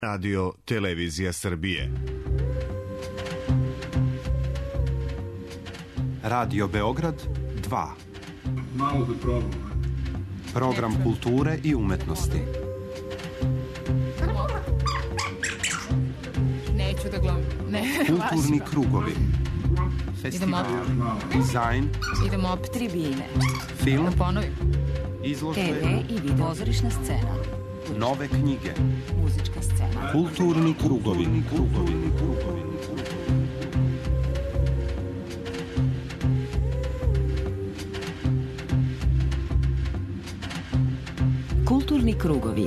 Radio Televizija Srbije. Radio Beograd 2. Malo da probam. Program kulture i umetnosti. Neću da gledam. Kulturni krugovi. Festival, dizajn. Idemo opet tribine. Film. Da ponovim. Izložbe. TV i video. Pozorišna scena. Nove knjige. Muzička scena. Kulturni krugovi. Kulturni krugovi.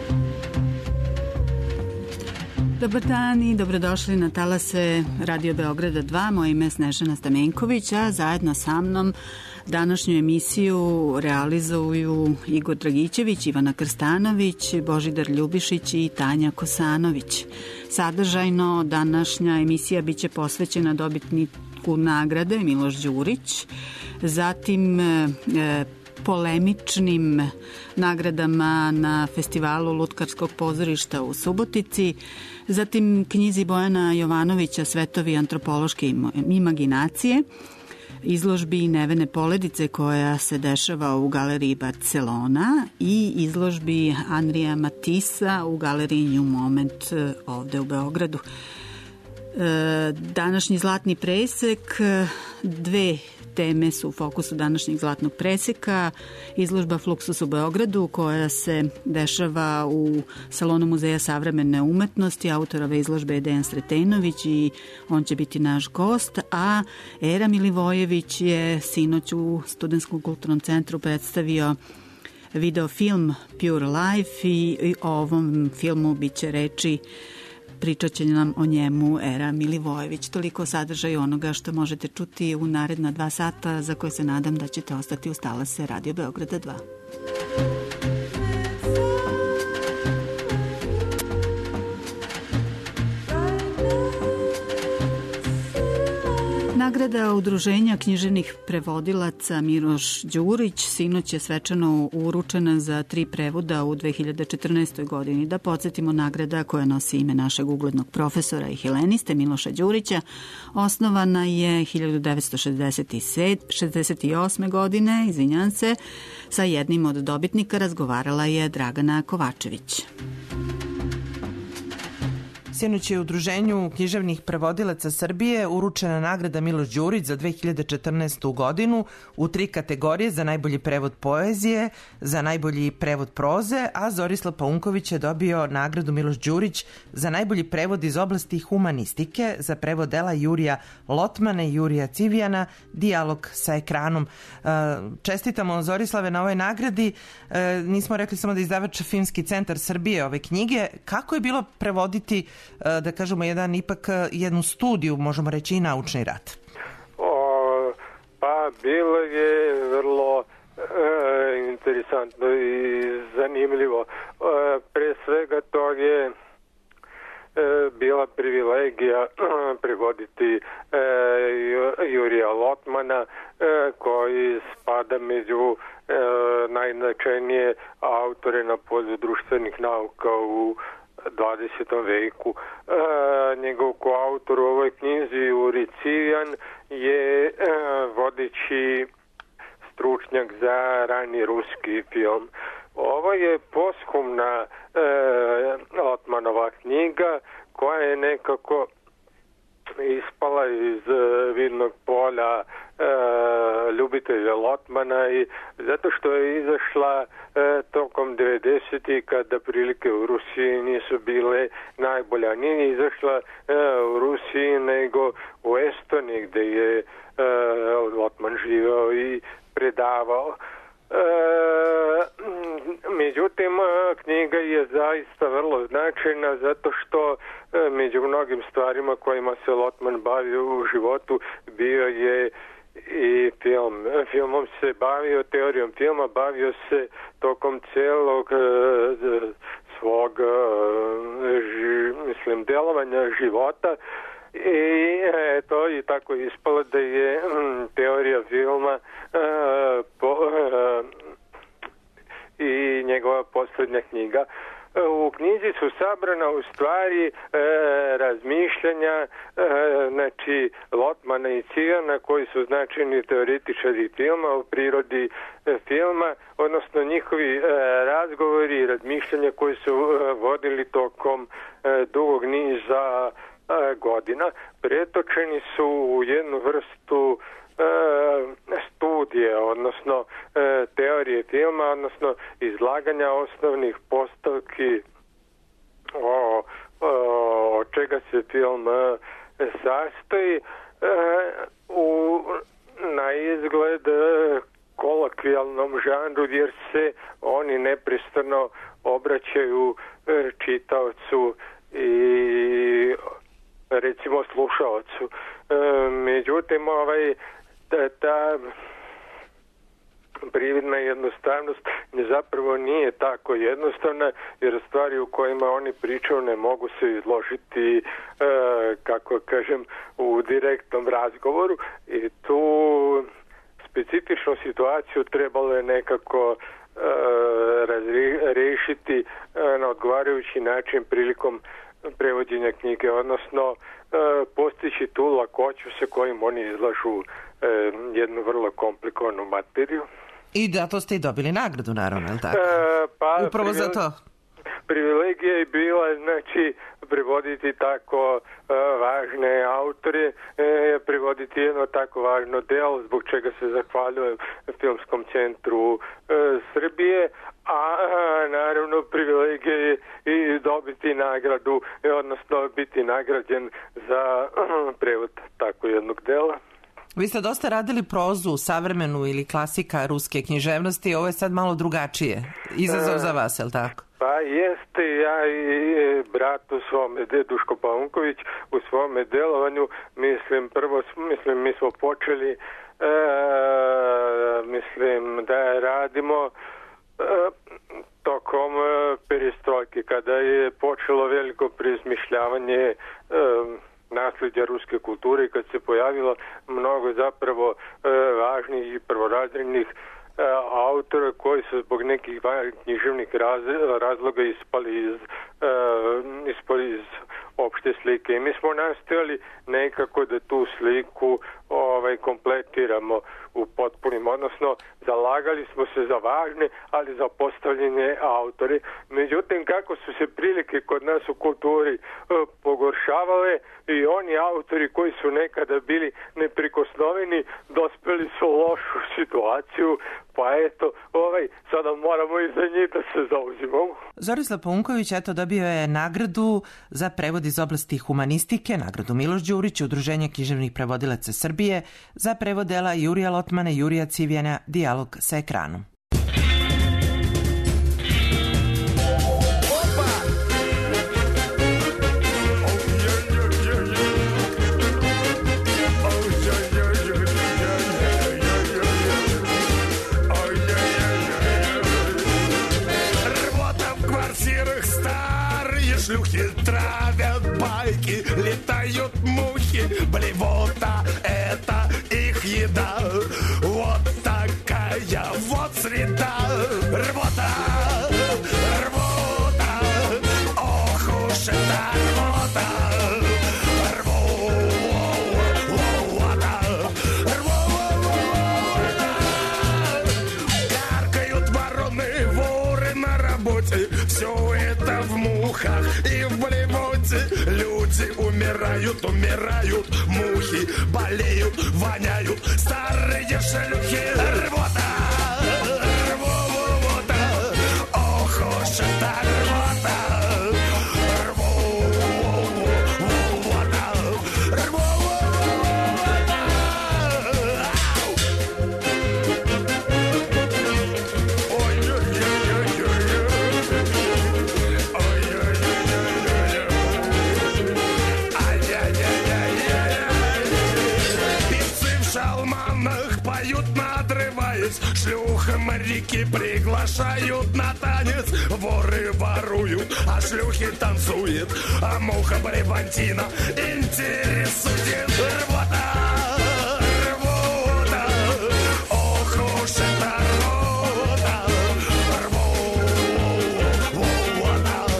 Dobar dan i dobrodošli na talase Radio Beograda 2. Moje ime je Snežana Stamenković, a zajedno sa mnom današnju emisiju realizuju Igor Dragićević, Ivana Krstanović, Božidar Ljubišić i Tanja Kosanović. Sadržajno današnja emisija biće posvećena dobitniku nagrade Miloš Đurić, zatim polemičnim nagradama na festivalu Lutkarskog pozorišta u Subotici, zatim knjizi Bojana Jovanovića Svetovi antropološke imaginacije, izložbi Nevene Poledice koja se dešava u galeriji Barcelona i izložbi Andrija Matisa u galeriji New Moment ovde u Beogradu. Današnji zlatni presek, dve teme su u fokusu današnjeg zlatnog preseka. Izložba Fluksus u Beogradu koja se dešava u Salonu Muzeja savremene umetnosti. Autor ove izložbe je Dejan Sretenović i on će biti naš gost, a Era Milivojević je sinoć u Studentskom kulturnom centru predstavio videofilm Pure Life i o ovom filmu biće reči. Pričat će nam o njemu Era Milivojević. Toliko o sadržaju onoga što možete čuti u naredna 2 sata za koje se nadam da ćete ostati uz talase Radio Beograda 2. Nagrada Udruženja književnih prevodilaca Miloš Đurić sinoć je svečano uručena za 3 prevoda u 2014. godini. Da podsjetimo, nagrada koja nosi ime našeg uglednog profesora i heleniste Miloša Đurića osnovana je 1968. godine, sa jednim od dobitnika razgovarala je Dragana Kovačević. Sinoć je Udruženju književnih prevodilaca Srbije uručena nagrada Miloš Đurić za 2014. godinu u 3 kategorije: za najbolji prevod poezije, za najbolji prevod proze, a Zorislav Paunković je dobio nagradu Miloš Đurić za najbolji prevod iz oblasti humanistike, za prevod dela Jurija Lotmana i Jurija Civijana, Dijalog sa ekranom. Čestitamo, Zorislave, na ovoj nagradi. Nismo rekli samo da je izdavač Filmski centar Srbije ove knjige. Kako je bilo prevoditi, da kažemo, jednu studiju, možemo reći i naučni rad? Pa bilo je vrlo interesantno i zanimljivo. Pre svega to je bila privilegija prevoditi Jurija Lotmana, koji spada među najznačajnije autore na polju društvenih nauka u 20. veku. Njegov koautor u ovoj knjizi, Juri Civijan, je vodeći stručnjak za rani ruski film. Ovo je posthumna Lotmanova knjiga koja je nekako ispala iz vidnog polja ljubitelja Lotmana, i zato što je izašla tokom 90-ih, kada prilike u Rusiji nisu bile najbolja. Nije izašla u Rusiji nego u Estoniji, gde je Lotman živao i predavao. Međutim, knjiga je zaista vrlo značajna zato što među mnogim stvarima kojima se Lotman bavio u životu bio je i film. Filmom se bavio, teorijom filma bavio se tokom celog svog delovanja života, i eto, i tako ispalo da je teorija filma i njegova poslednja knjiga. U knjizi su sabrana u stvari razmišljanja znači Lotmana i Cigana, koji su značajni teoretičari filma, o prirodi filma, odnosno njihovi razgovori i razmišljanja koji su vodili tokom dugog niza godina. Pretočeni su u jednu vrstu studije, odnosno teorije filma, odnosno izlaganja osnovnih postavki od čega se film sastoji na izgled kolokvijalnom žanru, jer se oni neprestano obraćaju čitaocu i recimo slušaocu. Međutim, ta prividna jednostavnost zapravo nije tako jednostavna, jer stvari u kojima oni pričaju ne mogu se izložiti, kako kažem, u direktnom razgovoru, i tu specifičnu situaciju trebalo je nekako razriješiti na odgovarajući način prilikom prevođenja knjige, odnosno postići tu lakoću sa kojim oni izlažu jednu vrlo komplikovanu materiju. I zato ste i dobili nagradu, naravno, je li tako? Upravo za to. Privilegija je bila, znači, prevoditi tako važne autore, prevoditi jedno tako važno delo, zbog čega se zahvaljujem Filmskom centru Srbije, a naravno privilegija je i dobiti nagradu, odnosno biti nagrađen za prevod tako jednog dela. Vi ste dosta radili prozu, savremenu ili klasika ruske književnosti, ovo je sad malo drugačije. Izazov za vas, je li tako? Pa jeste, ja i brat u svome, Duško Paunković, u svome delovanju, mi smo počeli, da radimo tokom perestrojke, kada je počelo veliko preizmišljavanje nasljeđa ruske kulture i kad se pojavilo mnogo zapravo važnih i prvorazrednih autora koji su zbog nekih književnih razloga ispali iz opšte slike. I mi smo nastojali nekako da tu sliku kompletiramo u potpunim, odnosno zalagali smo se za važne, ali za postavljene autore. Međutim, kako su se prilike kod nas u kulturi pogoršavale, i oni autori koji su nekada bili neprikosnoveni dospeli su u lošu situaciju, pa eto, sada moramo i za njih da se zauzimamo. Zorislav Paunković, dobio je nagradu za prevod iz oblasti humanistike, nagradu Miloš Đurić, Udruženje književnih prevodilaca Srbije, za prevod dela Jurija Lotmana i Jurija Civijana Dijalog sa ekranom. Шлюхи травят байки, летают мухи, блевота — это их еда. Вот такая вот среда. Рвота, рвота, ох уж эта рвота. Рвота, рвота. Каркают вороны, воры на работе. Все это в мухах и в блевоте. Люди умирают, мухи болеют, воняют, старые шлюхи. Рвота, рвота, ох уж эта рвота. Рвота, рвота. Шлюха-моряки приглашают на танец. Воры воруют, а шлюхи танцуют. А муха Бревантина интересует. Рвота, рвота, ох уж эта рвота. Рвота,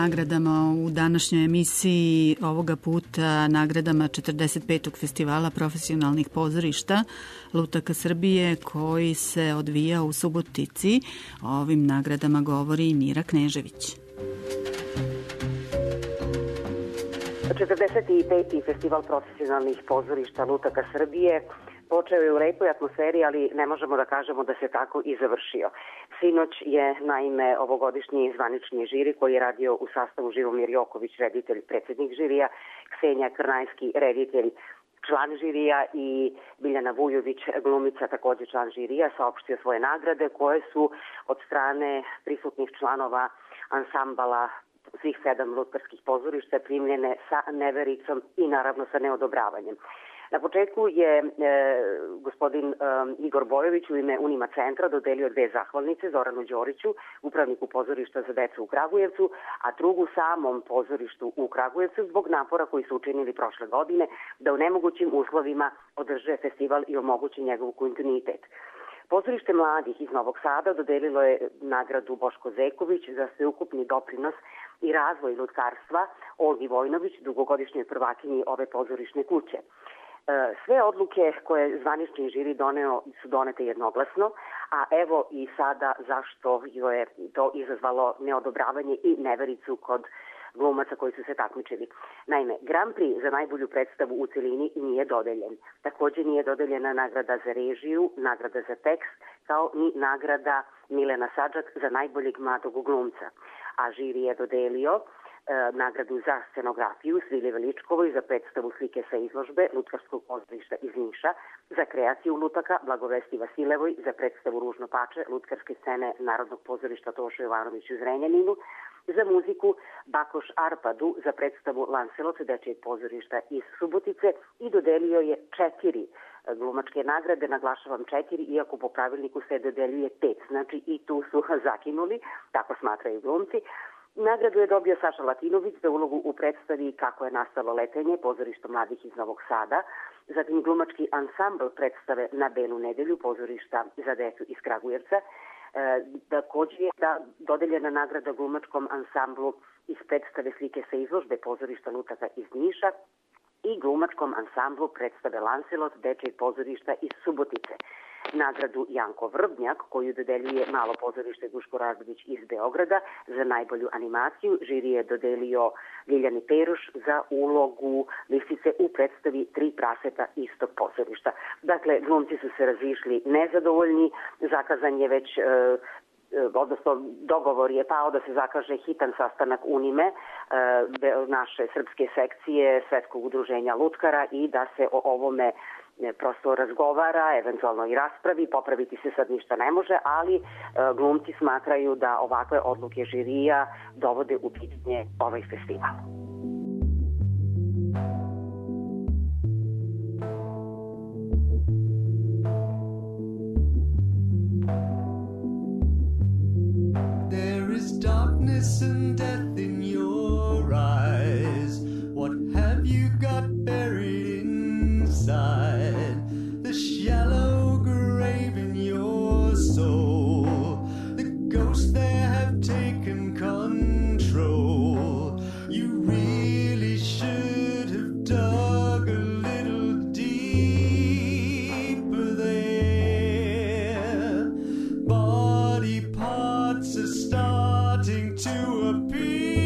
nagradama u današnjoj emisiji, ovoga puta nagradama 45. festivala profesionalnih pozorišta Lutaka Srbije koji se odvija u Subotici. O ovim nagradama govori Mira Knežević. 45. festival profesionalnih pozorišta Lutaka Srbije počeo je u lepoj atmosferi, ali ne možemo da kažemo da se tako i završio. Sinoć je, naime, ovogodišnji zvanični žiri koji je radio u sastavu Živomir Joković, reditelj, predsjednik žirija, Ksenija Krnajski, reditelj, član žirija i Biljana Vujović, glumica, također član žirija, saopštio svoje nagrade koje su od strane prisutnih članova ansambala svih 7 lutkarskih pozorišta primljene sa nevericom i naravno sa neodobravanjem. Na početku je gospodin Igor Bojović u ime Unima centra dodelio 2 zahvalnice Zoranu Đoriću, upravniku pozorišta za decu u Kragujevcu, a drugu samom pozorištu u Kragujevcu zbog napora koji su učinili prošle godine da u nemogućim uslovima održe festival i omogući njegov kontinuitet. Pozorište mladih iz Novog Sada dodelilo je nagradu Boško Zeković za sveukupni doprinos i razvoj lutkarstva Olgi Vojnović, dugogodišnjoj prvakinji ove pozorišne kuće. Sve odluke koje zvanični žiri doneo su donete jednoglasno, a evo i sada zašto je to izazvalo neodobravanje i nevericu kod glumaca koji su se takmičili. Naime, Grand Prix za najbolju predstavu u celini nije dodeljen. Također nije dodeljena nagrada za režiju, nagrada za tekst, kao ni nagrada Milena Sadžak za najboljeg mladog glumca. A žiri je dodelio nagradu za scenografiju Svili Veličkovoj za predstavu slike sa izložbe Lutkarskog pozorišta iz Niša, za kreaciju lutaka Blagovesti Vasilevoj za predstavu Ružno pače Lutkarske scene Narodnog pozorišta Tošo Jovanović u Zrenjaninu, za muziku Bakoš Arpadu za predstavu Lancelot dečijeg pozorišta iz Subotice i dodelio je 4 glumačke nagrade, naglašavam 4, iako po pravilniku se dodeljuje 5, znači i tu su zakinuli, tako smatraju glumci. Nagradu je dobio Saša Latinović za ulogu u predstavi Kako je nastalo letenje, pozorišta mladih iz Novog Sada, zatim glumački ansambl predstave Na belu nedelju, pozorišta za decu iz Kragujevca. Također je dodeljena nagrada glumačkom ansamblu iz predstave slike sa izložbe pozorišta Lutaka iz Niša i glumačkom ansamblu predstave Lancelot dečijeg pozorišta iz Subotice. Nagradu Janko Vrbnjak, koju dodeljuje malo pozorište Duško Radović iz Beograda za najbolju animaciju, žiri je dodelio Ljiljani Peruš za ulogu lisice u predstavi Tri praseta istog pozorišta. Dakle, glumci su se razišli nezadovoljni, zakazan je već odnosno dogovor je pao da se zakaže hitan sastanak Unime, naše srpske sekcije Svetskog udruženja lutkara i da se o ovome prosto razgovara, eventualno i raspravi, popraviti se sad ništa ne može, ali glumci smatraju da ovakve odluke žirija dovode u pitanje ovaj festival. Darkness and death in your eyes. What have you got buried inside? The shallow grave in your soul. The ghosts there have taken control. You really should have dug a little deeper there. Body parts are starting to appear.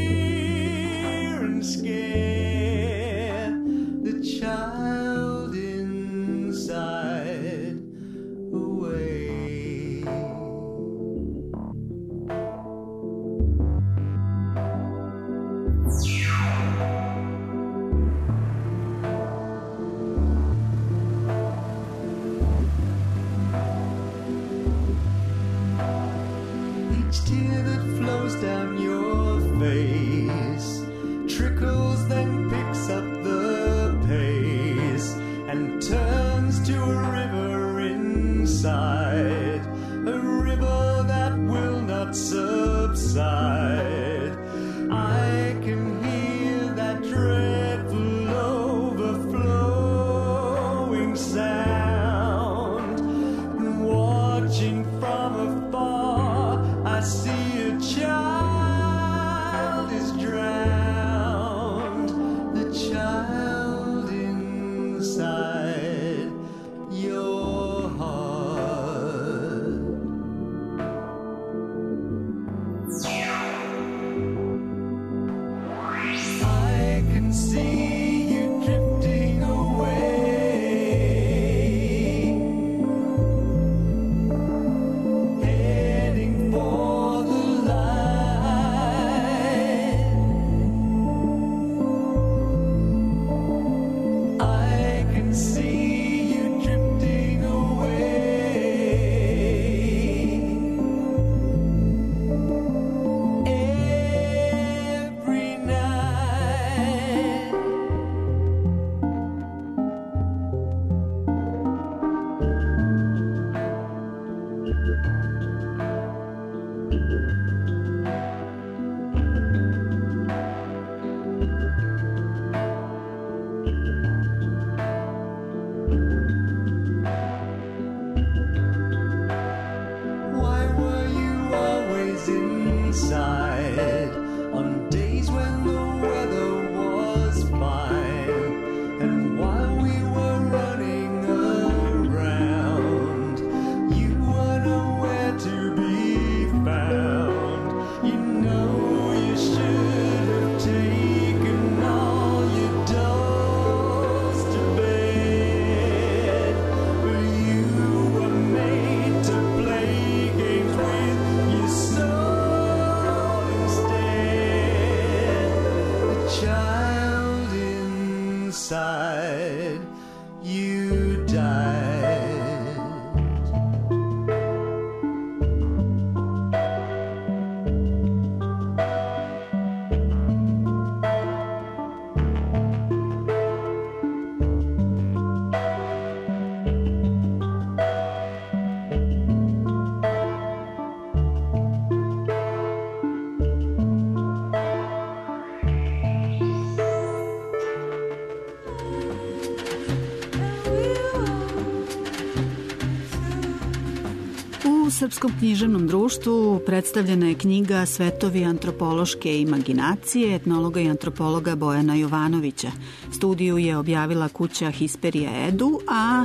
U Srpskom književnom društvu predstavljena je knjiga Svetovi antropološke imaginacije etnologa i antropologa Bojana Jovanovića. Studiju je objavila kuća Hisperija Edu, a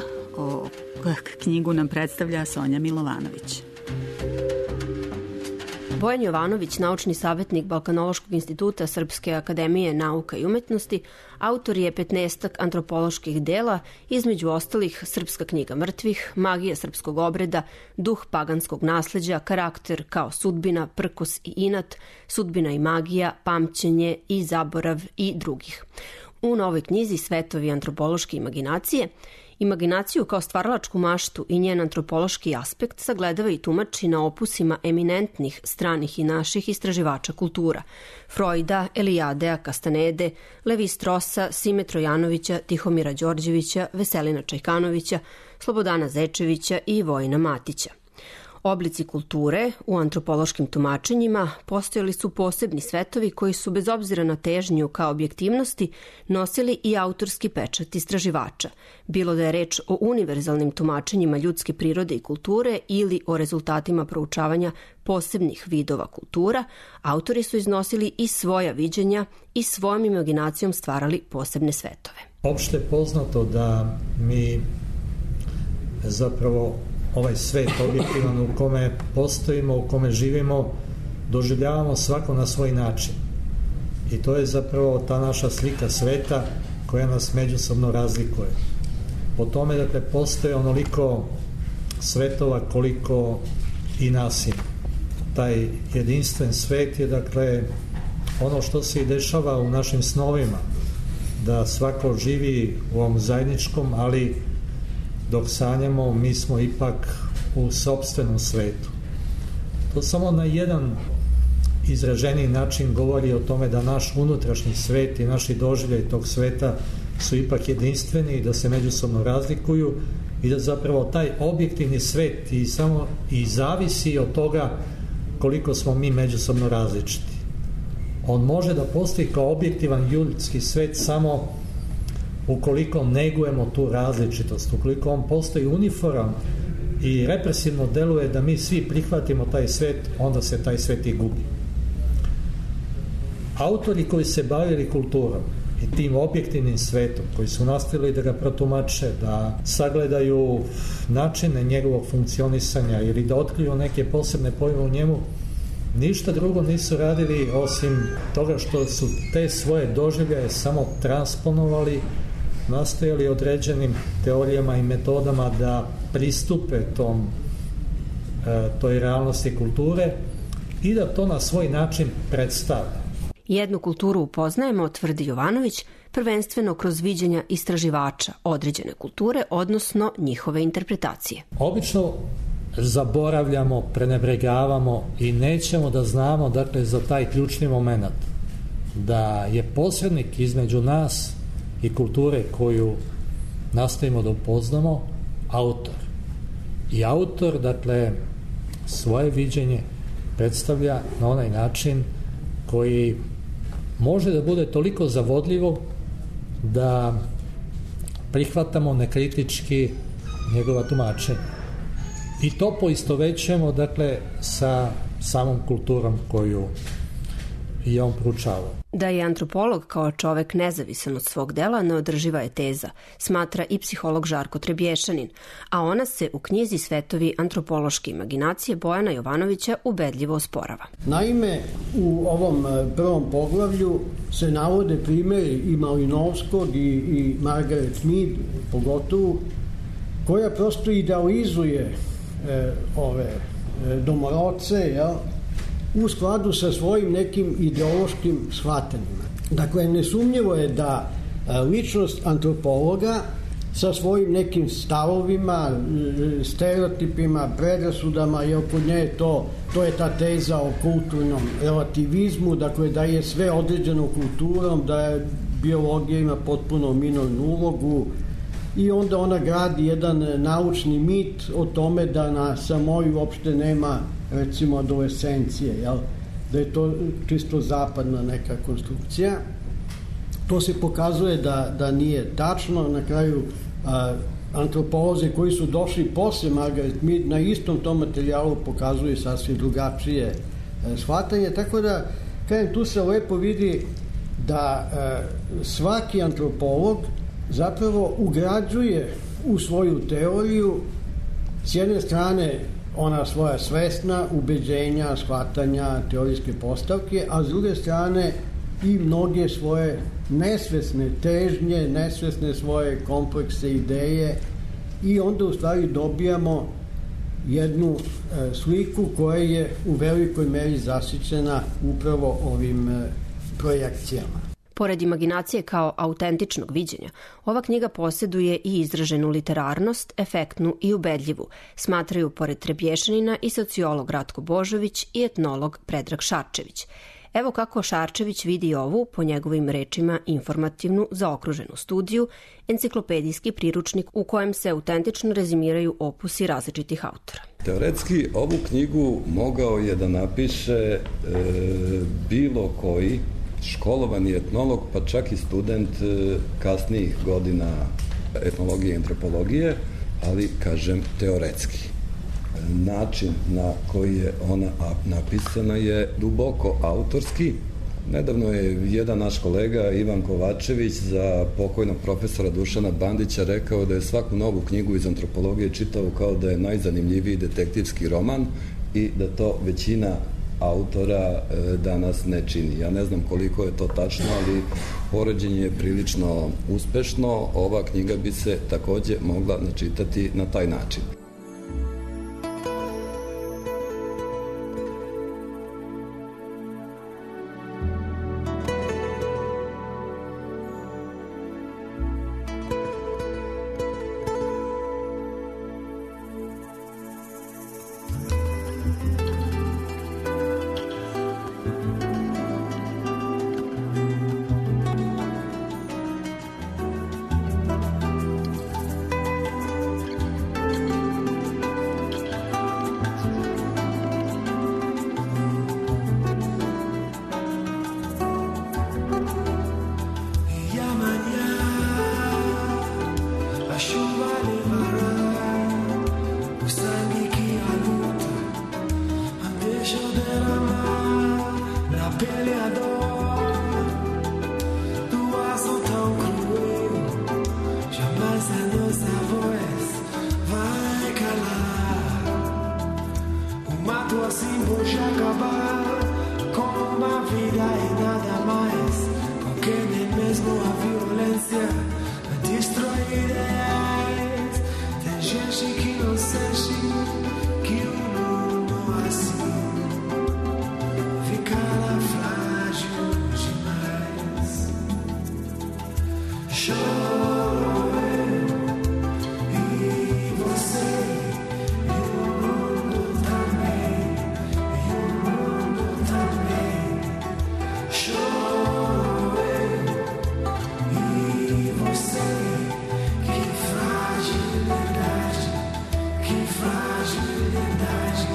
knjigu nam predstavlja Sonja Milovanović. Bojan Jovanović, naučni savjetnik Balkanološkog instituta Srpske akademije nauka i umetnosti, autor je 15 antropoloških dela, između ostalih Srpska knjiga mrtvih, Magija srpskog obreda, Duh paganskog nasleđa, Karakter kao sudbina, Prkos i inat, Sudbina i magija, Pamćenje i zaborav i drugih. U novoj knjizi Svetovi antropološke imaginacije, imaginaciju kao stvaralačku maštu i njen antropološki aspekt sagledava i tumači na opusima eminentnih stranih i naših istraživača kultura. Freuda, Elijadea Kastanede, Levi Strosa, Sime Trojanovića, Tihomira Đorđevića, Veselina Čajkanovića, Slobodana Zečevića i Vojina Matića. Oblici kulture u antropološkim tumačenjima postojali su posebni svetovi koji su bez obzira na težnju ka objektivnosti nosili i autorski pečat istraživača. Bilo da je reč o univerzalnim tumačenjima ljudske prirode i kulture ili o rezultatima proučavanja posebnih vidova kultura, autori su iznosili i svoja viđenja i svojom imaginacijom stvarali posebne svetove. Opšte je poznato da mi zapravo ovaj svet objektivan u kome postojimo, u kome živimo, doživljavamo svako na svoj način. I to je zapravo ta naša slika sveta koja nas međusobno razlikuje. Po tome, dakle, postoje onoliko svetova koliko i nas ima. Taj jedinstven svet je, dakle, ono što se i dešava u našim snovima, da svako živi u ovom zajedničkom, ali dok sanjamo, mi smo ipak u sopstvenom svetu. To samo na jedan izraženiji način govori o tome da naš unutrašnji svet i naši doživljaji tog sveta su ipak jedinstveni i da se međusobno razlikuju i da zapravo taj objektivni svet i zavisi od toga koliko smo mi međusobno različiti. On može da postoji kao objektivan ljudski svet samo ukoliko negujemo tu različitost, ukoliko on postoji uniforman i represivno deluje da mi svi prihvatimo taj svet, onda se taj svet i gubi. Autori koji se bavili kulturom i tim objektivnim svetom, koji su nastavili da ga protumače, da sagledaju načine njegovog funkcionisanja ili da otkriju neke posebne pojme u njemu, ništa drugo nisu radili osim toga što su te svoje doživljaje samo transponovali, nastojali određenim teorijama i metodama da pristupe toj realnosti kulture i da to na svoj način predstavlja. Jednu kulturu upoznajemo, tvrdi Jovanović, prvenstveno kroz viđenja istraživača određene kulture, odnosno njihove interpretacije. Obično zaboravljamo, prenebregavamo i nećemo da znamo, dakle, za taj ključni moment da je posrednik između nas i kulture koju nastojimo da upoznamo autor. I autor, dakle, svoje viđenje predstavlja na onaj način koji može da bude toliko zavodljivo da prihvatamo nekritički njegova tumačenja. I to poistovećujemo, dakle, sa samom kulturom koju je on proučavao. Da je antropolog kao čovek nezavisan od svog dela neodrživa je teza, smatra i psiholog Žarko Trebješanin, a ona se u knjizi Svetovi antropološke imaginacije Bojana Jovanovića ubedljivo osporava. Naime, u ovom prvom poglavlju se navode primjeri i Malinovskog i Margaret Mead, pogotovo, koja prosto idealizuje ove domorodce, jel, u skladu sa svojim nekim ideološkim shvatanjima. Dakle, nesumnjivo je da ličnost antropologa sa svojim nekim stavovima, stereotipima, predrasudama, jer kod nje to je ta teza o kulturnom relativizmu, dakle da je sve određeno kulturom, da je biologija ima potpuno minornu ulogu, i onda ona gradi jedan naučni mit o tome da na Samoji uopšte nema, recimo, adolescencije, jel? Da je to čisto zapadna neka konstrukcija. To se pokazuje da nije tačno. Na kraju antropolozi koji su došli posle Margaret Mead na istom tom materijalu pokazuju sasvim drugačije shvatanje, tako da, kažem, tu se lepo vidi da svaki antropolog zapravo ugrađuje u svoju teoriju s jedne strane ona svoja svesna ubeđenja, shvatanja, teorijske postavke, a s druge strane i mnoge svoje nesvesne težnje, nesvesne svoje komplekse, ideje, i onda u stvari dobijamo jednu sliku koja je u velikoj meri zasićena upravo ovim projekcijama. Pored imaginacije kao autentičnog viđenja, ova knjiga posjeduje i izraženu literarnost, efektnu i ubedljivu, smatraju pored Trebješanina i sociolog Ratko Božović i etnolog Predrag Šarčević. Evo kako Šarčević vidi ovu, po njegovim rečima, informativnu, zaokruženu studiju, enciklopedijski priručnik u kojem se autentično rezimiraju opusi različitih autora. Teoretski, ovu knjigu mogao je da napiše bilo koji školovani etnolog, pa čak i student kasnijih godina etnologije i antropologije, ali, kažem, teoretski. Način na koji je ona napisana je duboko autorski. Nedavno je jedan naš kolega, Ivan Kovačević, za pokojnog profesora Dušana Bandića rekao da je svaku novu knjigu iz antropologije čitao kao da je najzanimljiviji detektivski roman i da to većina autora danas ne čini. Ja ne znam koliko je to tačno, ali poređenje je prilično uspešno. Ova knjiga bi se takođe mogla načitati na taj način. machismo, a violência, a destruir ideais. Tem gente que não sente que o mundo assim ficará frágil demais. Choro e você, e o mundo também, e o mundo também. Choro e você, que fragilidade, que fragilidade.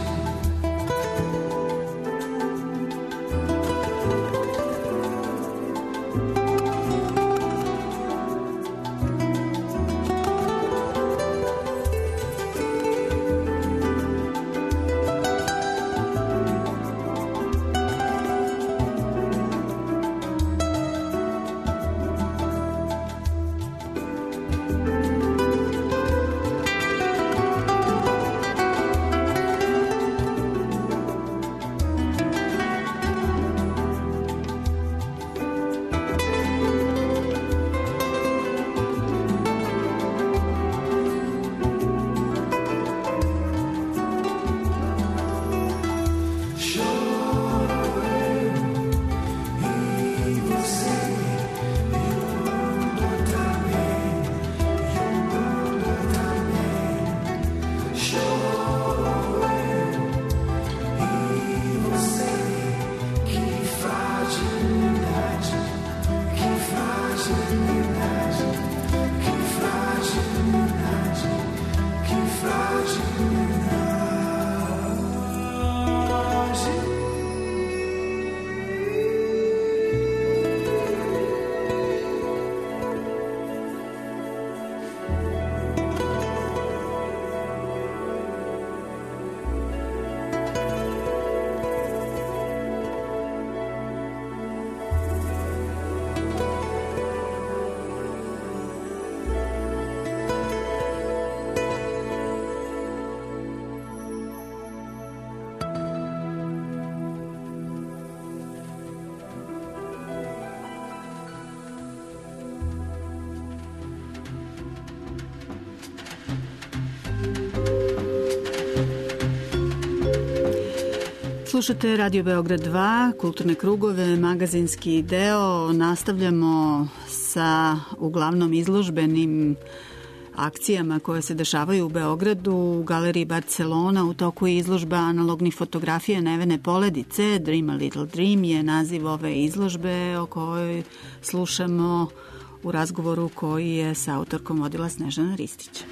Slušate Radio Beograd 2, Kulturne krugove, magazinski deo. Nastavljamo sa uglavnom izložbenim akcijama koje se dešavaju u Beogradu. U Galeriji Barcelona u toku je izložba analognih fotografija Nevene Poledice. Dream a Little Dream je naziv ove izložbe o kojoj slušamo u razgovoru koji je sa autorkom vodila Snežana Ristić.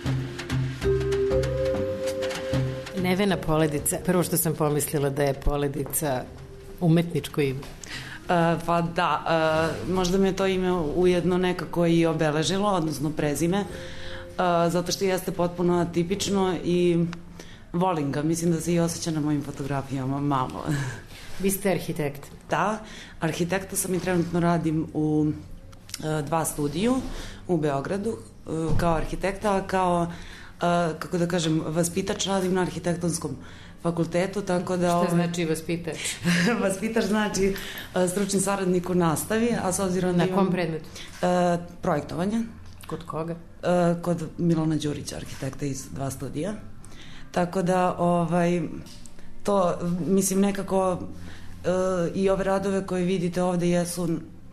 Nevena Poledica, prvo što sam pomislila da je Poledica umetničko ime. Pa da, možda me to ime ujedno nekako i obeležilo, odnosno prezime, zato što jeste potpuno atipično i volim ga, mislim da se i osjeća na mojim fotografijama malo. Vi ste arhitekt? Da, arhitekta sam i trenutno radim u 2 studiju u Beogradu kao arhitekta, a kao kako da kažem, vaspitač radim na arhitektonskom fakultetu, tako da... Šta znači vaspitač? Vaspitač znači stručni saradnik u nastavi, a s obzirom da na kom predmetu? Projektovanje. Kod koga? Kod Milana Đurića, arhitekta iz 2 studija. Tako da, to, mislim, nekako i ove radove koje vidite ovde jesu...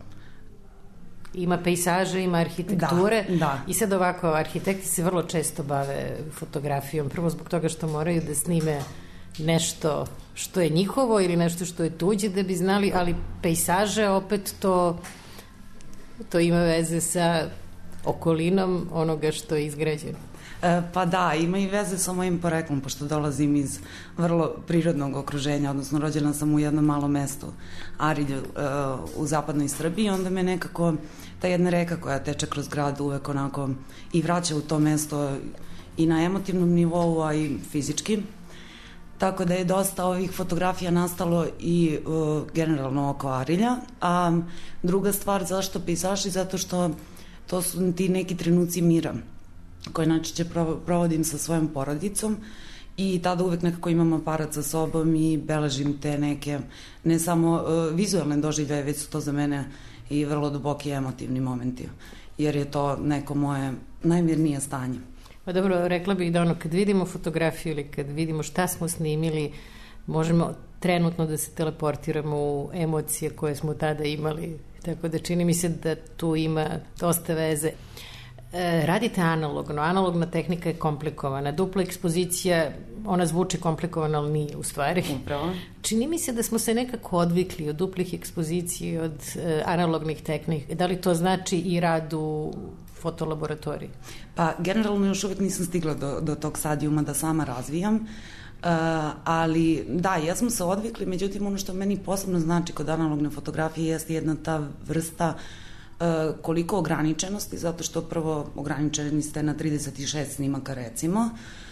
Ima pejsaže, ima arhitekture. Da. I sad ovako, arhitekti se vrlo često bave fotografijom. Prvo zbog toga što moraju da snime nešto što je njihovo ili nešto što je tuđe da bi znali, ali pejsaže opet to ima veze sa okolinom onoga što je izgrađeno. Pa da, ima i veze sa mojim poreklom, pošto dolazim iz vrlo prirodnog okruženja, odnosno rođena sam u jednom malom mestu, Arilju, u zapadnoj Srbiji, onda me nekako ta jedna reka koja teče kroz grad uvek onako i vraća u to mesto i na emotivnom nivou, a i fizički. Tako da je dosta ovih fotografija nastalo i generalno oko Arilja. A druga stvar, zašto pejsaži? Zato što to su ti neki trenuci mira koje najčešće provodim sa svojom porodicom i tada uvek nekako imam aparat sa sobom i beležim te neke, ne samo vizualne doživljaje, već su to za mene i vrlo duboki emotivni momenti, jer je to neko moje najmirnije stanje. Pa dobro, rekla bih da kad vidimo fotografiju ili kad vidimo šta smo snimili, možemo trenutno da se teleportiramo u emocije koje smo tada imali, tako da čini mi se da tu ima dosta veze. Radite analogno, analogna tehnika je komplikovana, dupla ekspozicija, ona zvuči komplikovana, ali nije u stvari. Upravo. Čini mi se da smo se nekako odvikli od duplih ekspozicija, od analognih tehnika. Da li to znači i rad u fotolaboratoriji? Pa generalno još uvijek nisam stigla do tog stadijuma da sama razvijam, ali da, jesmo se odvikli, međutim ono što meni posebno znači kod analogne fotografije jeste jedna ta vrsta koliko ograničenosti, zato što prvo ograničeni ste na 36 snimaka recimo,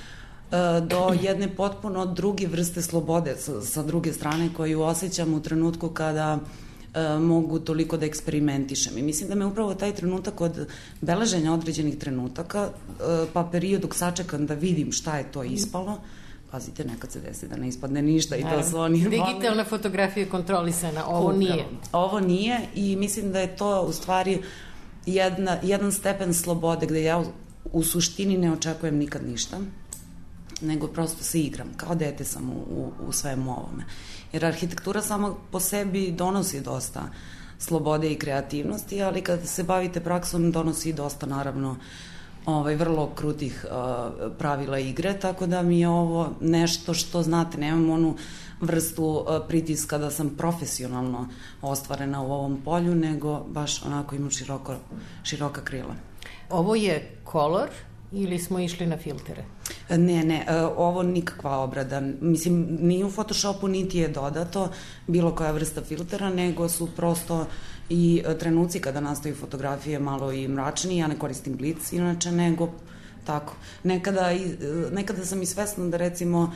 do jedne potpuno druge vrste slobode sa druge strane koju osjećam u trenutku kada mogu toliko da eksperimentišem. I mislim da me upravo taj trenutak od beleženja određenih trenutaka, pa period dok sačekam da vidim šta je to ispalo, pazite, nekad se desi da ne ispadne ništa i to su oni... Digitalna fotografija je kontrolisana, ovo nije. Ovo nije i mislim da je to u stvari jedan stepen slobode gde ja u suštini ne očekujem nikad ništa, nego prosto se igram, kao dete sam u svemu ovome. Jer arhitektura sama po sebi donosi dosta slobode i kreativnosti, ali kada se bavite praksom donosi dosta, naravno, vrlo krutih pravila igre, tako da mi je ovo nešto što, znate, nemam onu vrstu pritiska da sam profesionalno ostvarena u ovom polju, nego baš onako imam široka krila. Ovo je kolor ili smo išli na filtere? Ne, ovo nikakva obrada. Mislim, ni u Photoshopu niti je dodato bilo koja vrsta filtera, nego su prosto i trenuci kada nastaju fotografije malo i mračnije, ja ne koristim blic inače, nego tako. Nekada sam i svesna da recimo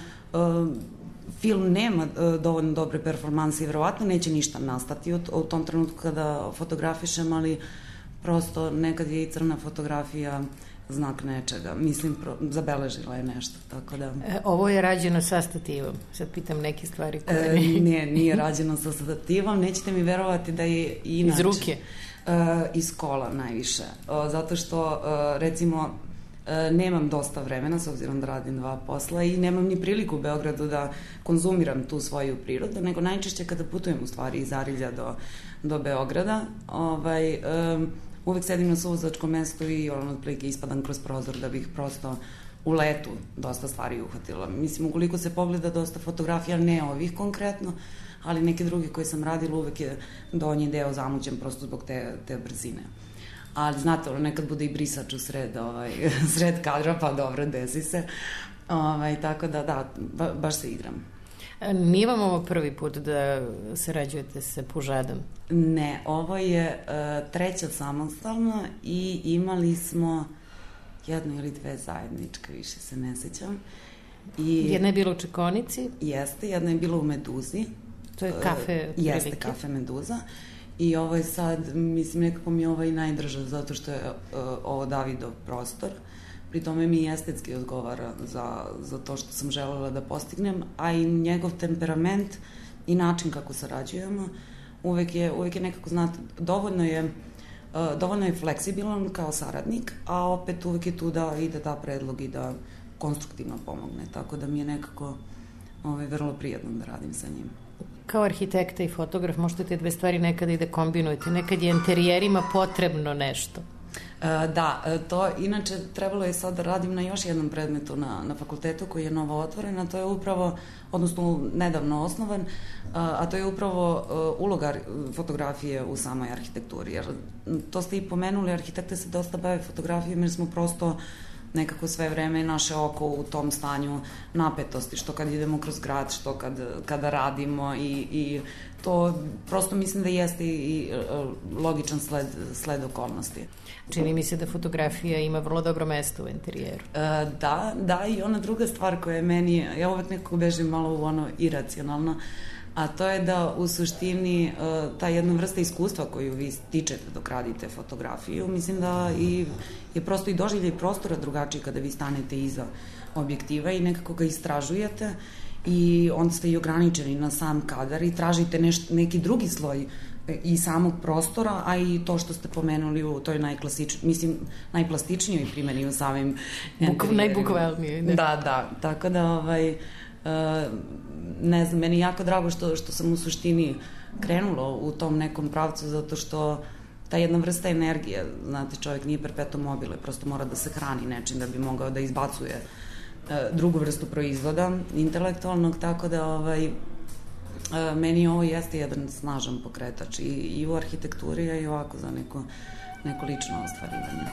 film nema dovoljno dobre performanse i verovatno neće ništa nastati u tom trenutku kada fotografišem, ali prosto nekad je i crna fotografija znak nečega. Mislim, zabeležila je nešto, tako da... Ovo je rađeno sa stativom. Sad pitam neke stvari koje... Nije rađeno sa stativom. Nećete mi verovati da je inače... Iz ruke? Iz kola najviše. Zato što, recimo, nemam dosta vremena, s obzirom da radim 2 posla i nemam ni priliku u Beogradu da konzumiram tu svoju prirodu, nego najčešće kada putujem u stvari iz Arilja do Beograda, uvek sedim na suvozačkom mestu i otprilike ispadam kroz prozor da bih prosto u letu dosta stvari uhvatila. Mislim, ukoliko se pogleda dosta fotografija, ne ovih konkretno, ali neke druge koje sam radila, uvek je donji deo zamućen prosto zbog te brzine. Ali znate, nekad bude i brisač u sred kadra, pa dobro, desi se. Tako da, baš se igram. Nije vam ovo prvi put da sarađujete sa Pužadom? Ne, ovo je 3. samostalna i imali smo 1 ili 2 zajedničke, više se ne sećam. Jedna je bila u Čekonici? Jeste, jedna je bila u Meduzi. To je kafe prilike? Jeste, kafe Meduza. I ovo je sad, mislim, nekako mi je ovo i najdrža, zato što je ovo Davidov prostor. Pri tome mi estetski odgovara za to što sam želela da postignem, a i njegov temperament i način kako sarađujemo uvek je nekako, znate, dovoljno je fleksibilan kao saradnik, a opet uvek je tu da da predlog i da konstruktivno pomogne, tako da mi je nekako vrlo prijatno da radim sa njim. Kao arhitekta i fotograf možete te dve stvari nekada i da kombinujete, nekad je interijerima potrebno nešto. Da, to inače trebalo je sad da radim na još jednom predmetu na fakultetu koji je novo otvoren, a to je upravo, odnosno nedavno osnovan, a to je upravo uloga fotografije u samoj arhitekturi, jer to ste i pomenuli, arhitekte se dosta bave fotografijom jer smo prosto nekako sve vreme naše oko u tom stanju napetosti, što kad idemo kroz grad, što kada radimo i to prosto mislim da jeste i logičan sled okolnosti. Čini mi se da fotografija ima vrlo dobro mesto u interijeru. Da, i ona druga stvar koja je meni, ja uvek nekako bežim malo u ono iracionalno, a to je da u suštini ta jedna vrsta iskustva koju vi stičete dok radite fotografiju, mislim da je prosto i doživljaj prostora drugačiji kada vi stanete iza objektiva i nekako ga istražujete i onda ste i ograničeni na sam kadar i tražite neki drugi sloj i samog prostora, a i to što ste pomenuli u toj najplastičnijoj primjeni u samim najbukvalnije. Da, tako da ne znam, meni je jako drago što sam u suštini krenula u tom nekom pravcu, zato što ta jedna vrsta energije, znate, čovjek nije perpetuum mobile, prosto mora da se hrani nečim da bi mogao da izbacuje drugu vrstu proizvoda intelektualnog, tako da meni ovo jeste jedan snažan pokretač i u arhitekturi, a i ovako za neko lično ostvarivanje.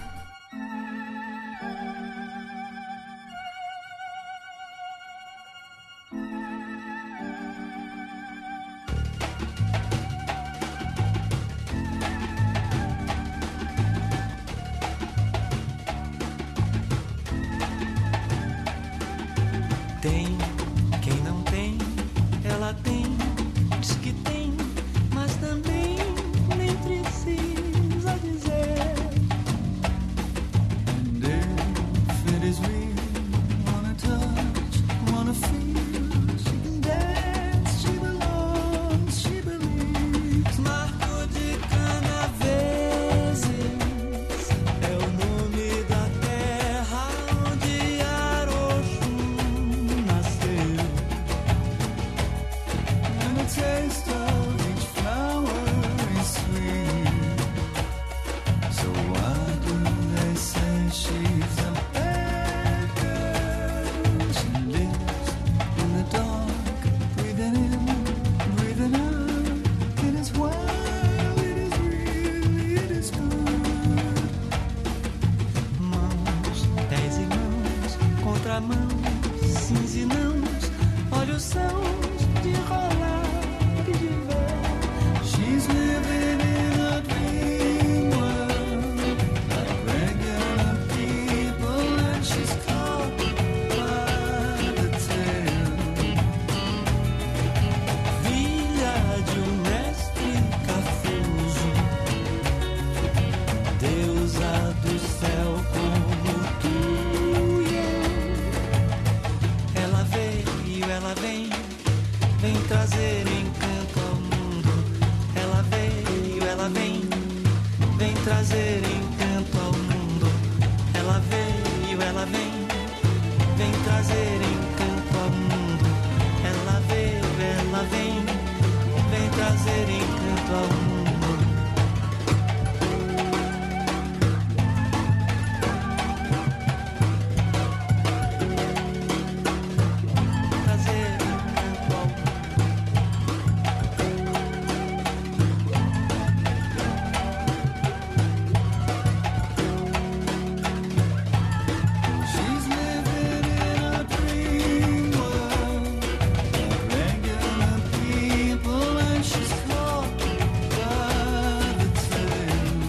Tem quem não tem, ela tem, diz que tem, mas também nem precisa dizer. And if it is real, wanna touch, wanna feel, she can dance, she belongs, she believes. Marco de Canaveses é o nome da terra onde Arochu nasceu. And the taste of each flower is sweet. So why do they say she's a bad girl? She lives in the dark, breathing in, breathing out. It is wild, it is real, it is good. Mãos, pés e mãos, contramãos, sims e nãos, olhos sãos de rolar e de ver. She's living in a dream world, like regular people, and she's caught by the tail. Filha de mestre Cafuso, deusa do céu como tu e eu. Ela veio, ela vem trazer encanto ao mundo. Ela veio, ela vem trazer encanto ao mundo. Ela veio, ela vem trazer encanto ao mundo. Ela veio, ela vem trazer encanto ao mundo. Trazer encanto ao mundo. She's living in a dream world, like regular people, and she's caught by the tail.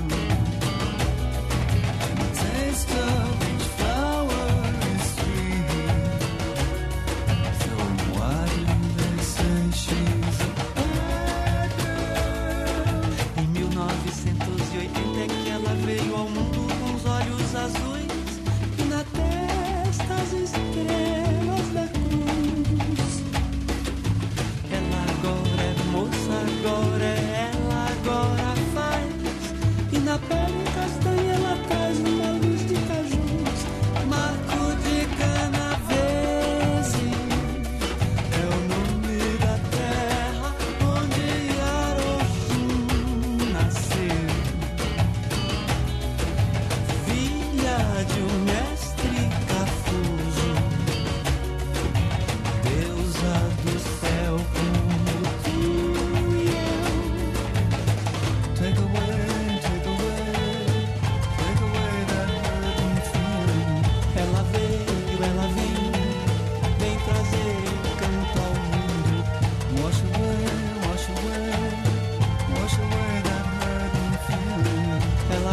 And the taste of each flower is sweet. So why do they say she's a bad girl? Em 1980 é que ela veio ao mundo com os olhos azuis e na testa as estrelas da cruz. Ela agora é moça, agora ela agora faz. E na pele castanha ela traz uma luz de cajus. Marco de Canaveses é o nome da terra onde Arochu nasceu. Filha de mestre Cafuso, deusa do céu como tu e eu. Take away, take away, take away that hurting feeling. Ela veio, vem trazer encanto ao mundo. Wash away, wash away, wash away that hurting feeling. Ela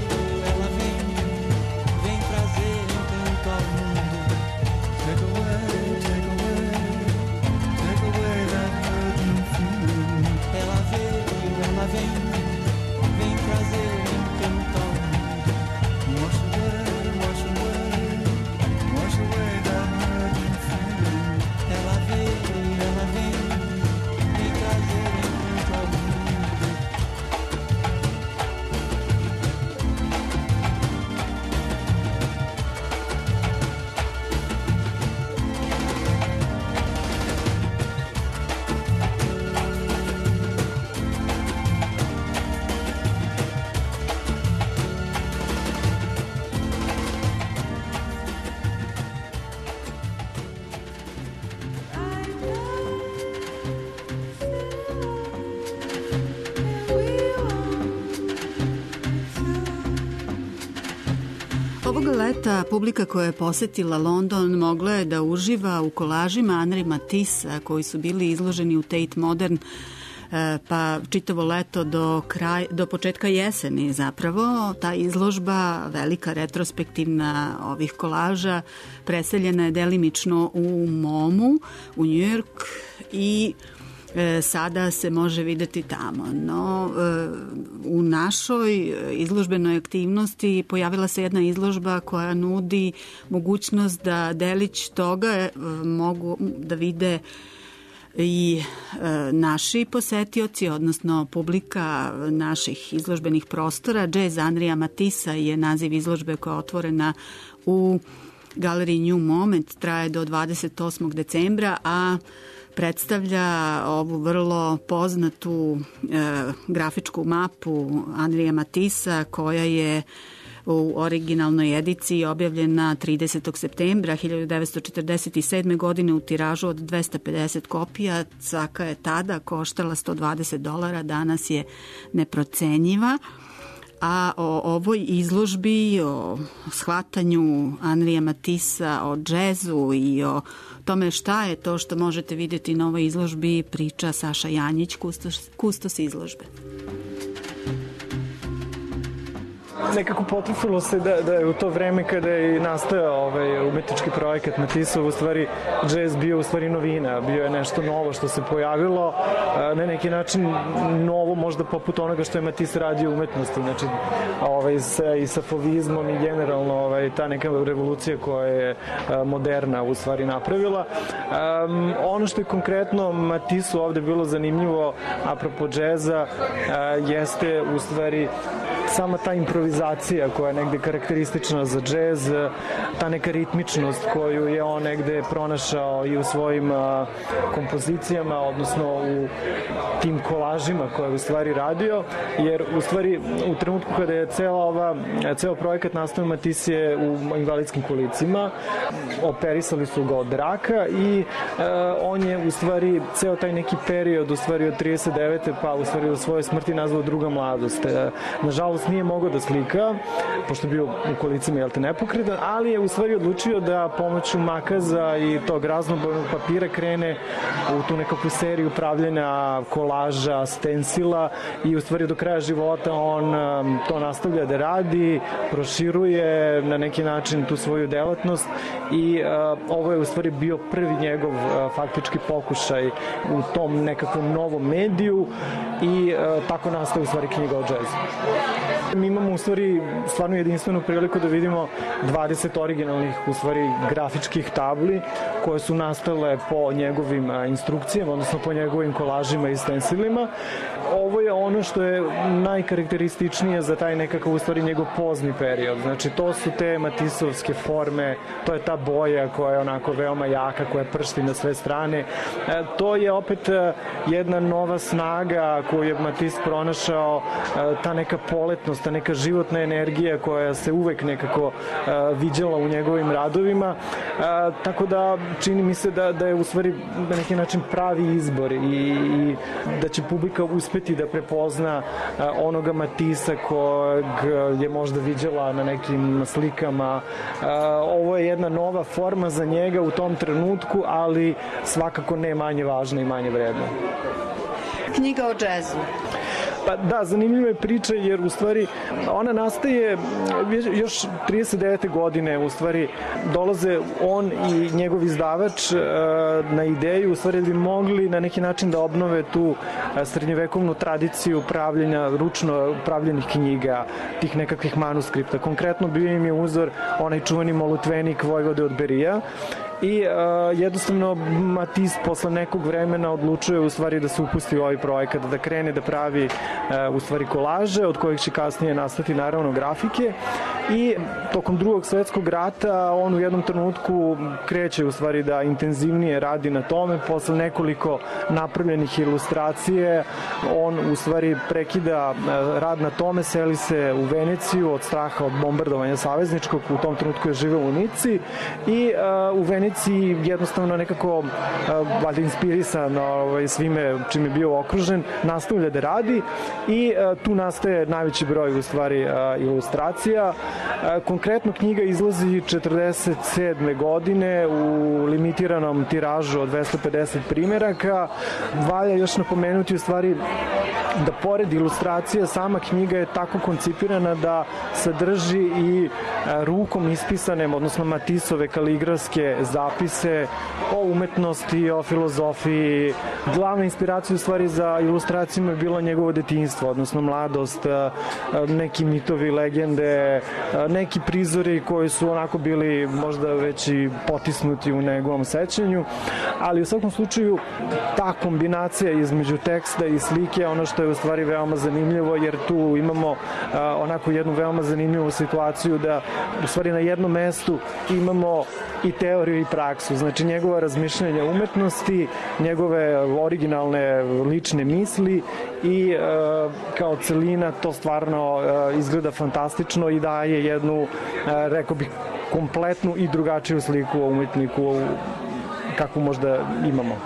vem trazer encanto ao mundo. Take away, take away, take away that hurting feeling. Ela vem trazer encanto ao mundo. Wash away, wash away, wash away that hurting feeling. Ela vem trazer encanto ao mundo. Ovoga leta publika koja je posetila London mogla je da uživa u kolažima Henri Matisse koji su bili izloženi u Tate Modern pa čitavo leto do početka jeseni zapravo. Ta izložba, velika retrospektivna ovih kolaža, preseljena je delimično u MoMu, u Njujork i sada se može videti tamo. No, u našoj izložbenoj aktivnosti pojavila se jedna izložba koja nudi mogućnost da delić toga mogu da vide i naši posetioci, odnosno publika naših izložbenih prostora. Jazz Henrija Matissa je naziv izložbe koja je otvorena u galeriji New Moment, traje do 28. decembra, a predstavlja ovu vrlo poznatu grafičku mapu Henrija Matissa koja je u originalnoj ediciji objavljena 30. septembra 1947. godine u tiražu od 250 kopija. Svaka je tada koštala $120, danas je neprocenjiva. A o ovoj izložbi, o shvatanju Henrija Matissa, o džezu i o tome šta je to što možete vidjeti na ovoj izložbi priča Saša Janjić, kustos izložbe. Nekako potrefilo se da je u to vreme kada je nastao umetnički projekat Matissa u stvari džez bio u stvari novina, bio je nešto novo što se pojavilo, na neki način novo možda poput onoga što je Matisse radio u umetnosti, znači i sa fovizmom i generalno ta neka revolucija koja je moderna u stvari napravila. Ono što je konkretno Matissu ovde bilo zanimljivo apropo džeza jeste u stvari sama ta improvizacija koja je negde karakteristična za džez, ta neka ritmičnost koju je on negde pronašao i u svojim kompozicijama, odnosno u tim kolažima koje je u stvari radio, jer u stvari u trenutku kada je ceo projekat nastao, Matisse je u invalidskim kolicima, operisali su ga od raka i on je u stvari ceo taj neki period u stvari od 39. pa u stvari do svoje smrti nazvao druga mladost. Nažalost nije mogao da slika, pošto je bio u kolicima, jel te, nepokretan, ali je u stvari odlučio da pomoću makaza i tog raznobojnog papira krene u tu nekakvu seriju pravljenja kolaža, stensila i u stvari do kraja života on to nastavlja da radi, proširuje na neki način tu svoju delatnost i ovo je u stvari bio prvi njegov faktički pokušaj u tom nekakvom novom mediju i tako nastaje u stvari knjiga o džezu. Mi imamo u stvari stvarno jedinstvenu priliku da vidimo 20 originalnih u stvari grafičkih tabli koje su nastale po njegovim instrukcijama, odnosno po njegovim kolažima i stensilima. Ovo je ono što je najkarakterističnije za taj nekakav u stvari njegov pozni period. Znači to su te matisovske forme, to je ta boja koja je onako veoma jaka, koja pršti na sve strane. To je opet jedna nova snaga koju je Matisse pronašao, ta neka poletnost, ta neka životna energija koja se uvek nekako viđala u njegovim radovima. Tako da čini mi se da je u stvari na neki način pravi izbor i da će publika uspeti da prepozna onoga Matissa kojeg je možda viđala na nekim slikama. Ovo je jedna nova forma za njega u tom trenutku, ali svakako ne manje važna i manje vredna. Knjiga o džezu. Pa da, zanimljiva je priča jer u stvari ona nastaje još 39. godine, u stvari dolaze on i njegov izdavač na ideju u stvari da bi mogli na neki način da obnove tu srednjevekovnu tradiciju pravljenja, ručno pravljenih knjiga, tih nekakvih manuskripta. Konkretno bio im je uzor onaj čuveni molitvenik Vojvode od Berija i jednostavno Matisse posle nekog vremena odlučuje u stvari da se upusti u ovaj projekat, da krene da pravi u stvari kolaže, od kojih će kasnije nastati naravno grafike i tokom Drugog svetskog rata on u jednom trenutku kreće u stvari da intenzivnije radi na tome, posle nekoliko napravljenih ilustracije on u stvari prekida rad na tome, seli se u Veneciju od straha od bombardovanja savezničkog, u tom trenutku je živeo u Nici i u Veneciji jednostavno nekako valjda inspirisan svime čim je bio okružen, nastavlja da radi i tu nastaje najveći broj u stvari ilustracija. Konkretno knjiga izlazi 47. godine u limitiranom tiražu od 250 primjeraka. Valja još napomenuti u stvari da pored ilustracija sama knjiga je tako koncipirana da sadrži i rukom ispisane, odnosno Matisove kaligrafske zapise o umetnosti, o filozofiji. Glavna inspiracija u stvari za ilustracijama je bila njegovo detinjstvo, odnosno mladost, neki mitovi, legende, neki prizori koji su onako bili možda već i potisnuti u njegovom sećanju, ali u svakom slučaju ta kombinacija između teksta i slike ono što je u stvari veoma zanimljivo, jer tu imamo onako jednu veoma zanimljivu situaciju da u stvari na jednom mestu imamo i teoriju i praksu, znači njegova razmišljanja umetnosti, njegove originalne lične misli i kao celina to stvarno izgleda fantastično i daje jednu, rekao bih, kompletnu i drugačiju sliku o umetniku kakvu možda imamo.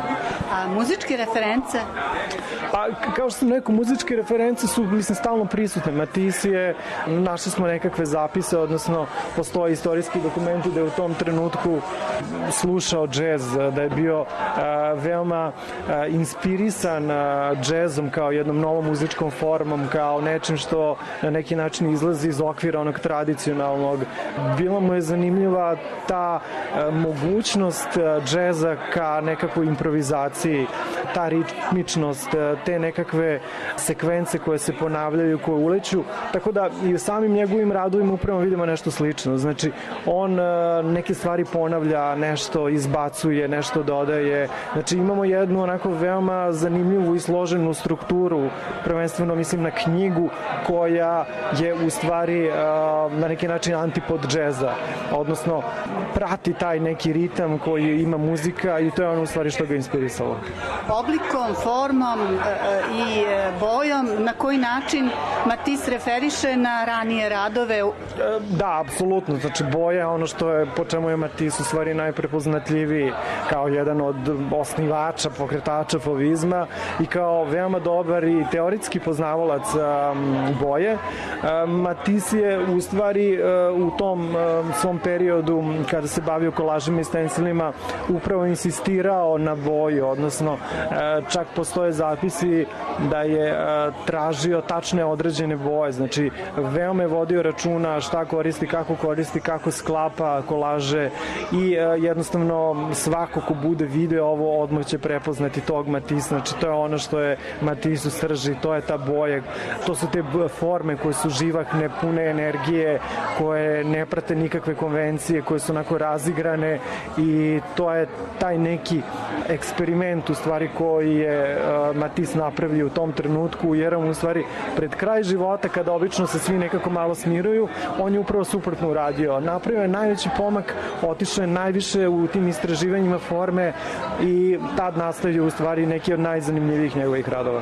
A muzičke reference? Pa, kao što sam rekao, muzičke reference su, mislim, stalno prisutne. Matisse našli smo nekakve zapise, odnosno postoje istorijski dokumenti da je u tom trenutku slušao džez, da je bio veoma inspirisan džezom kao jednom novom muzičkom formom, kao nečim što na neki način izlazi iz okvira onog tradicionalnog. Bila mu je zanimljiva ta mogućnost džeza ka nekakvoj improvizaciji, ta ritmičnost, te nekakve sekvence koje se ponavljaju, koje uleću, tako da i u samim njegovim radovima upravo vidimo nešto slično. Znači, on neke stvari ponavlja, nešto izbacuje, nešto dodaje. Znači, imamo jednu onako veoma zanimljivu i složenu strukturu, prvenstveno mislim na knjigu koja je u stvari na neki način antipod džeza, odnosno prati taj neki ritam koji ima muzika i to je ono u stvari što ga inspirisalo. Oblikom, formom i bojom, na koji način Matisse referiše na ranije radove? Da, apsolutno. Znači, boja je ono što je, po čemu je Matisse u stvari najprepoznatljiviji kao jedan od osnivača, pokretača fauvizma i kao veoma dobar i teoretski poznavalac boje. Matisse je u stvari u tom svom periodu kada se bavio kolažima i stensilima upravo insistirao na boju, odnosno čak postoje zapisi da je tražio tačne određene boje, znači veoma je vodio računa šta koristi, kako sklapa kolaže i jednostavno svako ko bude video ovo odmah će prepoznati tog Matisse, znači to je ono što je Matisse u srži, to je ta boja, to su te forme koje su živahne, pune energije, koje ne prate nikakve konvencije, koje su onako razigrane i to je taj neki eksperiment u stvari koji je Matisse napravio u tom trenutku, jer on u stvari pred kraj života, kada obično se svi nekako malo smiruju, on je upravo suprotno uradio. Napravio je najveći pomak, otišao je najviše u tim istraživanjima forme i tad nastaju u stvari neki od najzanimljivijih njegovih radova.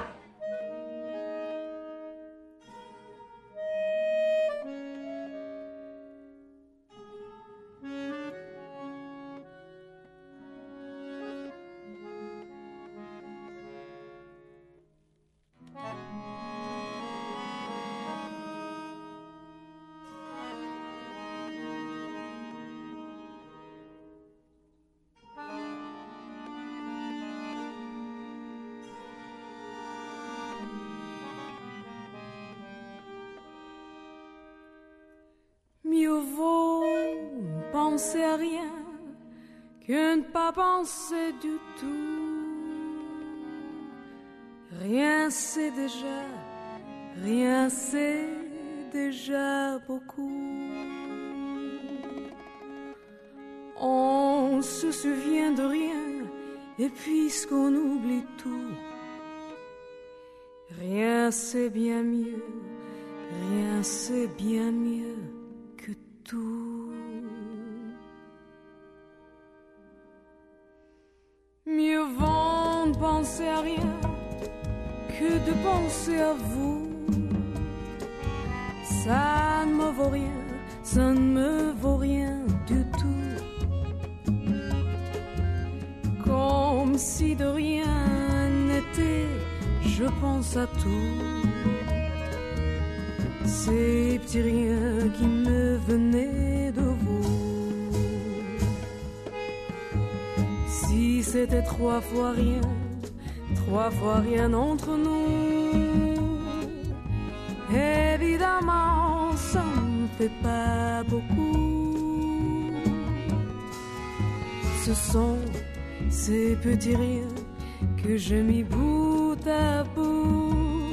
Mieux vaut penser à rien que ne pas penser du tout. Rien c'est déjà beaucoup. On se souvient de rien et puisqu'on oublie tout, rien c'est bien mieux, rien c'est bien mieux que tout. Mieux vaut ne penser à rien que de penser à vous. Ça ne me vaut rien, ça ne me vaut rien du tout. Comme si de rien n'était, je pense à tout. ces petits riens qui me venaient de vous. Si c'était 3 fois rien entre nous, évidemment ça ne fait pas beaucoup. Ce sont ces petits riens que j'ai mis bout à bout,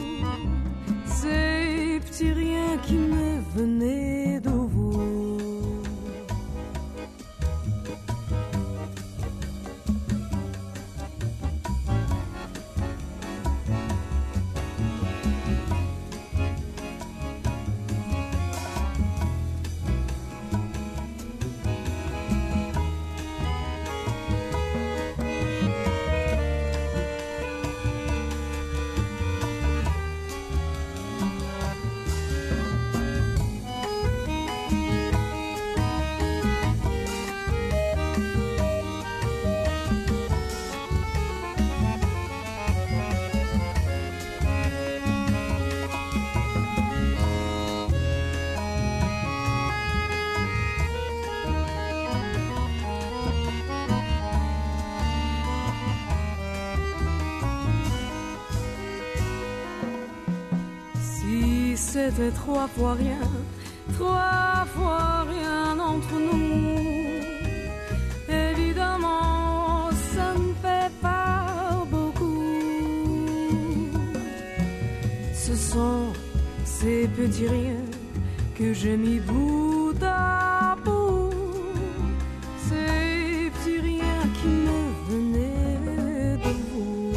ces petits riens qui me venaient de vous. C'était 3 fois rien entre nous. Évidemment, ça ne fait pas beaucoup. Ce sont ces petits riens que j'ai mis bout à bout, ces petits riens qui me venaient de vous.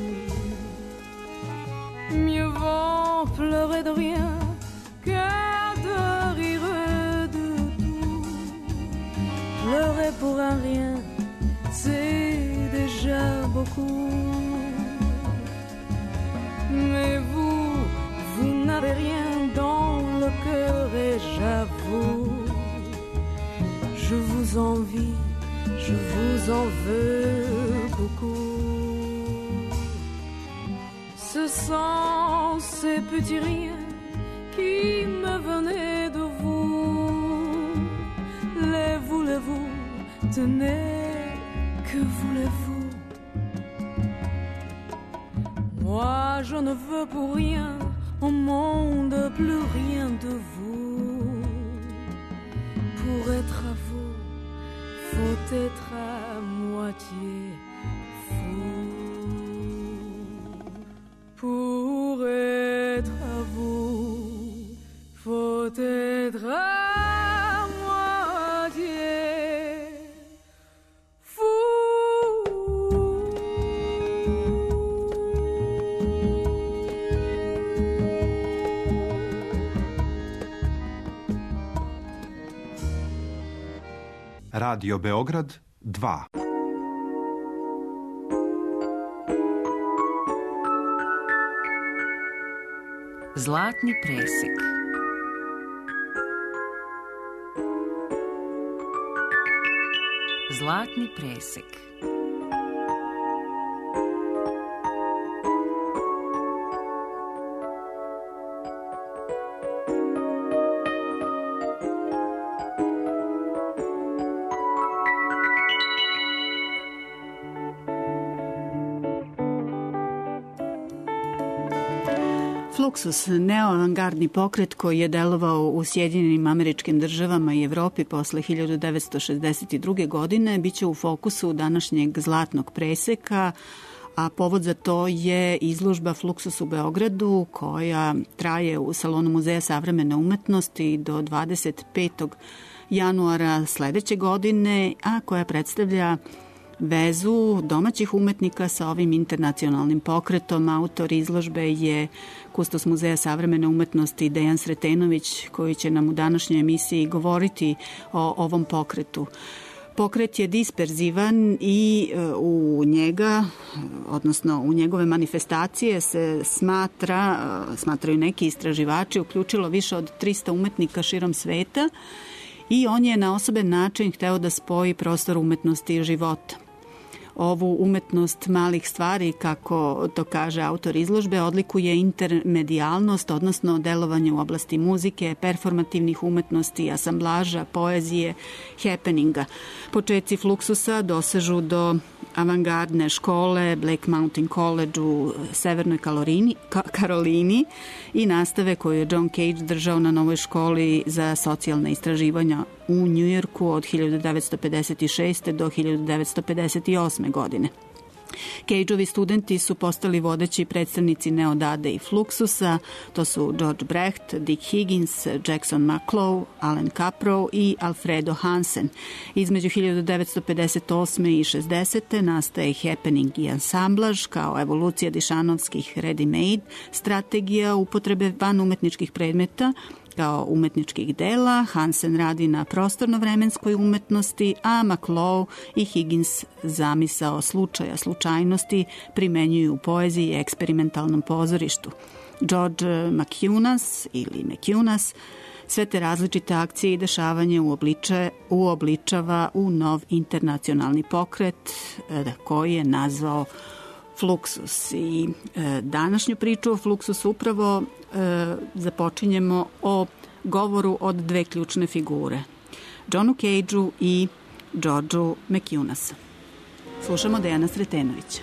Mieux vaut pleurer de rien que de rire de tout. Pleurer pour un rien, c'est déjà beaucoup. Mais vous n'avez rien dans le cœur et j'avoue, je vous envie, je vous en veux beaucoup. Ce sont ces petits riens qui me venaient de vous. Les voulez-vous, tenez, que voulez-vous? Moi je ne veux pour rien au monde, plus rien de vous. Pour être à vous, faut être à moitié fou. Pour être à vous, faut être à moitié fou. Radio Beograd 2. Zlatni presek. Zlatni presek. Fluxus, neoavangardni pokret koji je delovao u Sjedinjenim Američkim Državama i Evropi posle 1962. godine, biće u fokusu današnjeg zlatnog preseka, a povod za to je izložba Fluxus u Beogradu koja traje u Salonu Muzeja savremene umetnosti do 25. januara sledeće godine, a koja predstavlja vezu domaćih umetnika sa ovim internacionalnim pokretom. Autor izložbe je kustos Muzeja savremene umetnosti Dejan Sretenović, koji će nam u današnjoj emisiji govoriti o ovom pokretu. Pokret je disperzivan i u njega, odnosno u njegove manifestacije se smatraju neki istraživači, uključilo više od 300 umetnika širom sveta i on je na osoben način hteo da spoji prostor umetnosti i života. Ovu umetnost malih stvari, kako to kaže autor izložbe, odlikuje intermedijalnost, odnosno delovanje u oblasti muzike, performativnih umetnosti, asamblaža, poezije, happeninga. Početci Fluxusa dosežu do avangardne škole Black Mountain College u Severnoj Karolini i nastave koju je John Cage držao na novoj školi za socijalne istraživanja u Njujorku od 1956. do 1958. godine. Cage-ovi studenti su postali vodeći predstavnici neodade i Fluxusa, to su George Brecht, Dick Higgins, Jackson McClough, Alan Caprow i Alfredo Hansen. Između 1958. i 60. nastaje happening i ansamblaž kao evolucija dišanovskih ready-made strategija upotrebe van umetničkih predmeta kao umetničkih dela. Hansen radi na prostorno-vremenskoj umetnosti, a McClough i Higgins zamisao slučaja, slučajnosti primenjuju u poeziji i eksperimentalnom pozorištu. George McCunas ili McCunas sve te različite akcije i dešavanje uobličava u nov internacionalni pokret koji je nazvao Fluxus. I današnju priču o Fluxusu upravo započinjemo o govoru od dve ključne figure, Johnu Cageu i Georgeu McCunasa. Slušamo Dejana Sretenovića.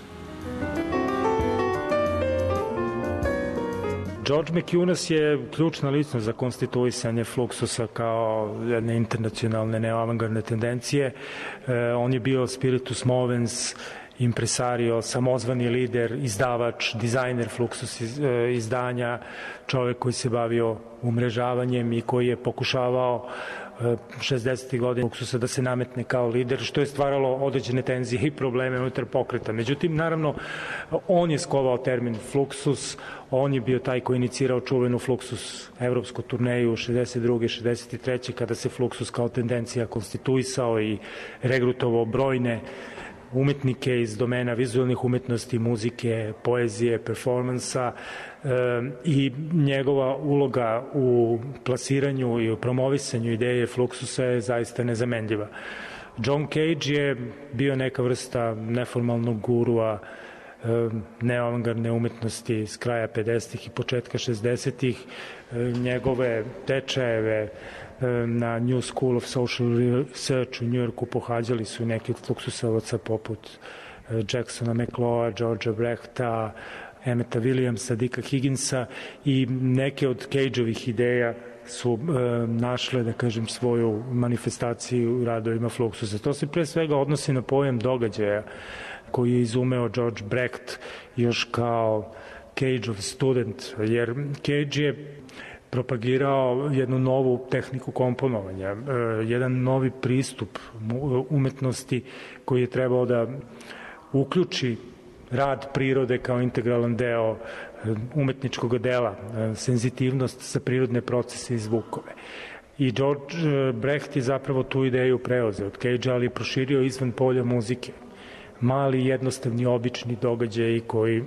George McCunas je ključna ličnost za konstituisanje Fluxusa kao jedne internacionalne neoavangardne tendencije. On je bio spiritus movens, impresario, samozvani lider, izdavač, dizajner Fluxus izdanja, čovjek koji se bavio umrežavanjem i koji je pokušavao 60. godina Fluxusa da se nametne kao lider, što je stvaralo određene tenzije i probleme unutar pokreta. Međutim, naravno, on je skovao termin Fluxus, on je bio taj koji inicirao čuvenu Fluxus evropsku turneju 62. 63. kada se Fluxus kao tendencija konstituisao i regrutovao brojne umetnike iz domena vizualnih umetnosti, muzike, poezije, performansa i njegova uloga u plasiranju i u promovisanju ideje Fluxusa je zaista nezamenljiva. John Cage je bio neka vrsta neformalnog gurua neoavangardne umetnosti s kraja 50. i početka 60. Njegove tečajeve na New School of Social Research u Njujorku pohađali su neki od Fluxusovaca poput Jacksona McClougha, Georgea Brechta, Emmeta Williamsa, Dicka Higginsa i neke od Cage-ovih ideja su našle, da kažem, svoju manifestaciju u radovima Fluxusa. To se pre svega odnosi na pojam događaja koji je izumeo George Brecht još kao Cage-ov student, jer Cage je propagirao jednu novu tehniku komponovanja, jedan novi pristup umetnosti koji je trebao da uključi rad prirode kao integralan deo umetničkog dela, senzitivnost za prirodne procese i zvukove. I George Brecht je zapravo tu ideju preuzeo od Cagea, ali proširio izvan polja muzike. Mali, jednostavni, obični događaji koji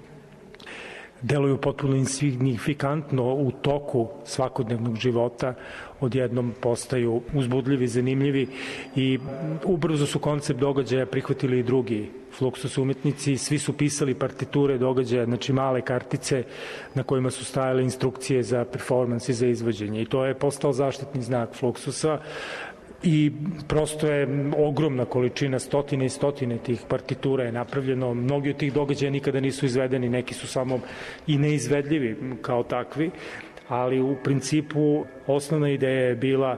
deluju potpuno insignifikantno u toku svakodnevnog života, odjednom postaju uzbudljivi, zanimljivi i ubrzo su koncept događaja prihvatili i drugi Fluxus umetnici. Svi su pisali partiture događaja, znači male kartice na kojima su stajale instrukcije za performans i za izvođenje. I to je postao zaštitni znak Fluxusa. I prosto je ogromna količina, stotine i stotine tih partitura je napravljeno. Mnogi od tih događaja nikada nisu izvedeni, neki su samo i neizvedljivi kao takvi, ali u principu osnovna ideja je bila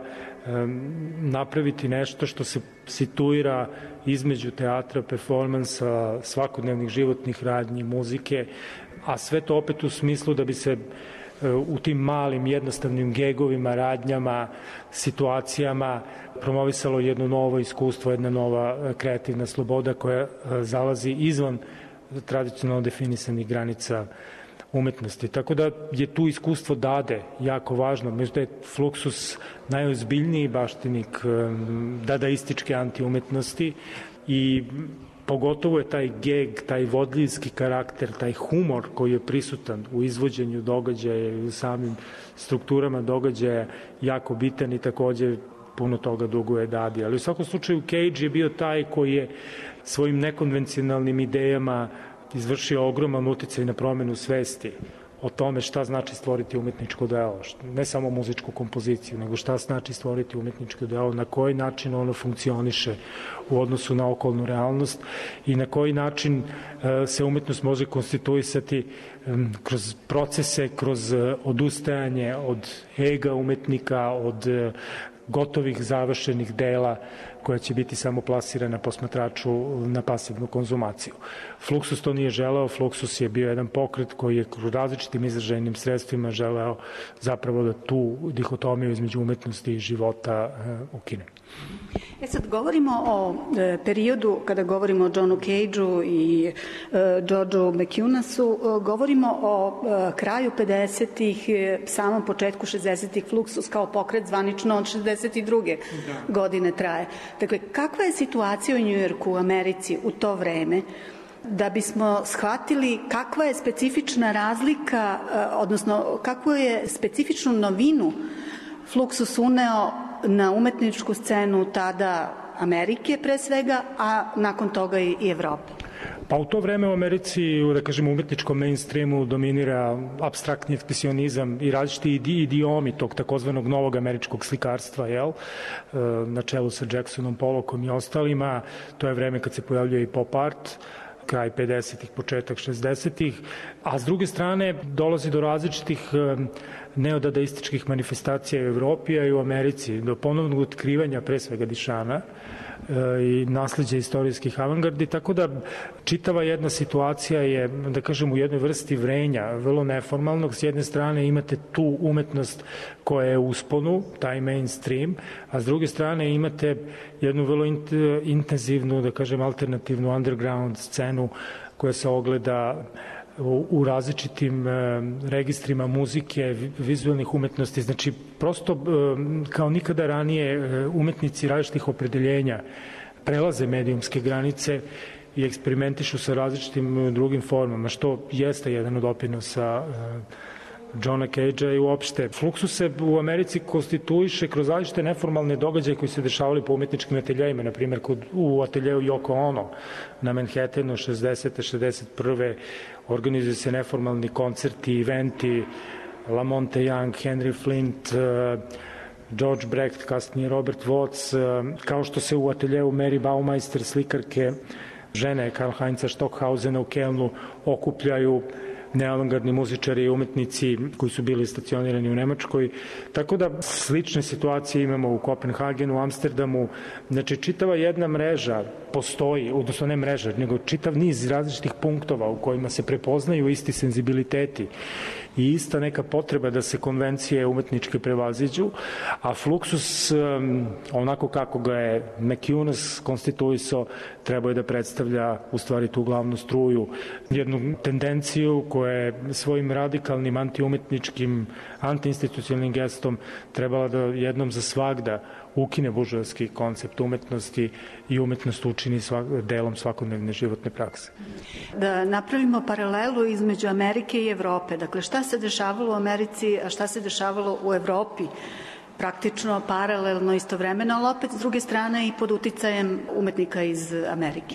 napraviti nešto što se situira između teatra, performansa, svakodnevnih životnih radnji, muzike, a sve to opet u smislu da bi se u tim malim, jednostavnim gegovima, radnjama, situacijama promovisalo jedno novo iskustvo, jedna nova kreativna sloboda koja zalazi izvan tradicionalno definisanih granica umetnosti. Tako da je tu iskustvo dade jako važno. Možda je Fluxus najozbiljniji baštinik dadaističke antiumetnosti i pogotovo je taj geg, taj vodljivski karakter, taj humor koji je prisutan u izvođenju događaja i u samim strukturama događaja jako bitan i takođe puno toga duguje Dadi. Ali u svakom slučaju Cage je bio taj koji je svojim nekonvencionalnim idejama izvršio ogroman uticaj na promenu svesti o tome šta znači stvoriti umetničko delo, ne samo muzičku kompoziciju, nego šta znači stvoriti umetničko delo, na koji način ono funkcioniše u odnosu na okolnu realnost i na koji način se umetnost može konstituisati kroz procese, kroz odustajanje od ega umetnika, od gotovih završenih dela koja će biti samo plasirana posmatraču na pasivnu konzumaciju. Fluxus to nije želeo, Fluxus je bio jedan pokret koji je kroz različitim izražajnim sredstvima želeo zapravo da tu dihotomiju između umetnosti i života ukine. Sad govorimo o periodu, kada govorimo o Johnu Cageu i Georgeu McInnesu, govorimo o kraju 50-ih, samom početku 60-ih, Fluxus kao pokret zvanično od 62. godine traje. Dakle, kakva je situacija u Njujorku, u Americi u to vreme, da bismo shvatili kakva je specifična razlika, odnosno kakvu je specifičnu novinu Fluxus uneo na umetničku scenu tada Amerike pre svega, a nakon toga i Evrope? Pa u to vreme u Americi, da kažem, umetničkom mainstreamu dominira apstraktni ekspresionizam i različiti idiomi tog takozvanog novog američkog slikarstva, na čelu sa Jacksonom Pollockom i ostalima. To je vreme kad se pojavljuje i pop art, kraj 50-ih, početak 60-ih, a s druge strane dolazi do različitih neodadaističkih manifestacija u Evropi, a i u Americi, do ponovnog otkrivanja pre svega Dišana i nasleđa istorijskih avangardi, tako da čitava jedna situacija je, da kažem, u jednoj vrsti vrenja, vrlo neformalnog. S jedne strane imate tu umetnost koja je u usponu, taj mainstream, a s druge strane imate jednu vrlo intenzivnu, da kažem, alternativnu underground scenu koja se ogleda u različitim registrima muzike, vizualnih umetnosti. Znači, prosto kao nikada ranije umetnici različitih opredeljenja prelaze medijumske granice i eksperimentišu sa različitim drugim formama, što jeste jedan od doprinosa Johna Cagea i uopšte. Fluxus se u Americi konstituiše kroz različite neformalne događaje koji se dešavali po umetničkim ateljejima, na primjer u ateljeju Yoko Ono na Manhattanu 60. 61. organizuju se neformalni koncerti, eventi, Lamonte Young, Henry Flint, George Brecht, kasnije Robert Watts, kao što se u ateljeju Mary Baumeister, slikarke, žene Karl-Heinza Stockhausena u Kelnu okupljaju neavangardni muzičari i umetnici koji su bili stacionirani u Nemačkoj. Tako da slične situacije imamo u Kopenhagenu, u Amsterdamu. Znači, čitava jedna mreža postoji, odnosno ne mreža, nego čitav niz različitih punktova u kojima se prepoznaju isti senzibiliteti i ista neka potreba da se konvencije umetničke prevaziđu, a Fluxus, onako kako ga je McInnes konstituisao, treba je da predstavlja u stvari tu glavnu struju, jednu tendenciju koja je svojim radikalnim antiumetničkim, antiinstitucionalnim gestom trebala da jednom za svagda ukine buržoaski koncept umetnosti i umetnost učini delom svakodnevne životne prakse. Da napravimo paralelu između Amerike i Evrope. Dakle, šta se dešavalo u Americi, a šta se dešavalo u Evropi? Praktično, paralelno, istovremeno, ali opet s druge strane i pod uticajem umetnika iz Amerike.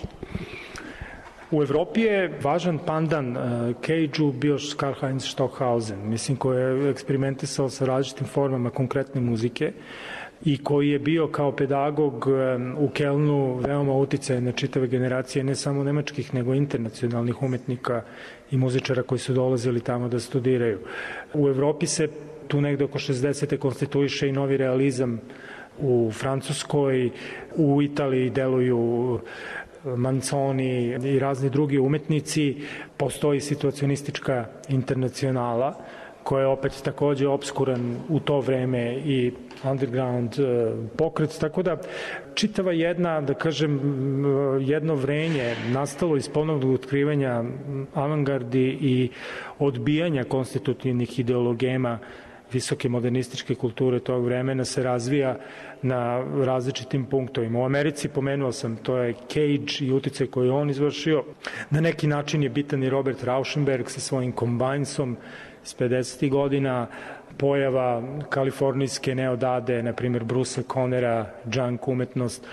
U Evropi je važan pandan Cageu bio Karl-Heinz Stockhausen, mislim, koji je eksperimentisao sa različitim formama konkretne muzike i koji je bio kao pedagog u Kelnu veoma uticajan na čitave generacije, ne samo nemačkih, nego internacionalnih umetnika i muzičara koji su dolazili tamo da studiraju. U Evropi se tu negde oko 60. konstituiše i novi realizam u Francuskoj, u Italiji deluju Manzoni i razni drugi umetnici, postoji situacionistička internacionala, koja je opet takođe obskuran u to vreme i underground pokret, tako da čitava jedna, da kažem, jedno vrenje nastalo iz ponovnog otkrivanja avangardi i odbijanja konstitutivnih ideologema visoke modernističke kulture tog vremena se razvija na različitim punktovima. U Americi, pomenuo sam, to je Cage i uticaj koji on izvršio. Na neki način je bitan i Robert Rauschenberg sa svojim Combinesom, iz 50. godina, pojava kalifornijske neodade, na primjer Bruce Connera, junk umetnost.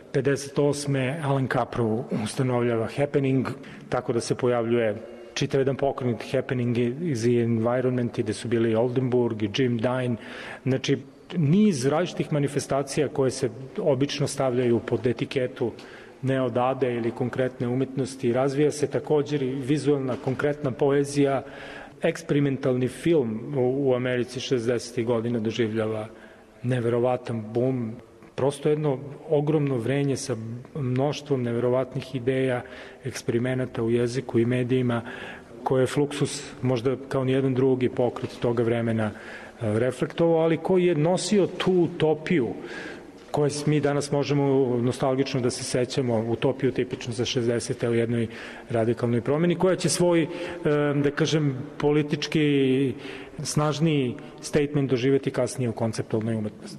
58. Alan Capro ustanovljava Happening, tako da se pojavljuje čitav jedan pokrenut Happening iz Environment, gde su bili Oldenburg i Jim Dine. Znači, niz različitih manifestacija koje se obično stavljaju pod etiketu neodade ili konkretne umetnosti. Razvija se također i vizualna konkretna poezija. Eksperimentalni film u Americi 60. godina doživljava neverovatan boom. Prosto jedno ogromno vrenje sa mnoštvom neverovatnih ideja, eksperimenata u jeziku i medijima, koje je Fluxus možda kao nijedan drugi pokret toga vremena reflektovao, ali koji je nosio tu utopiju koje mi danas možemo nostalgično da se sećamo, utopiju tipično za 60. u jednoj radikalnoj promeni, koja će svoj, da kažem, politički snažniji statement doživjeti kasnije u konceptualnoj umetnosti.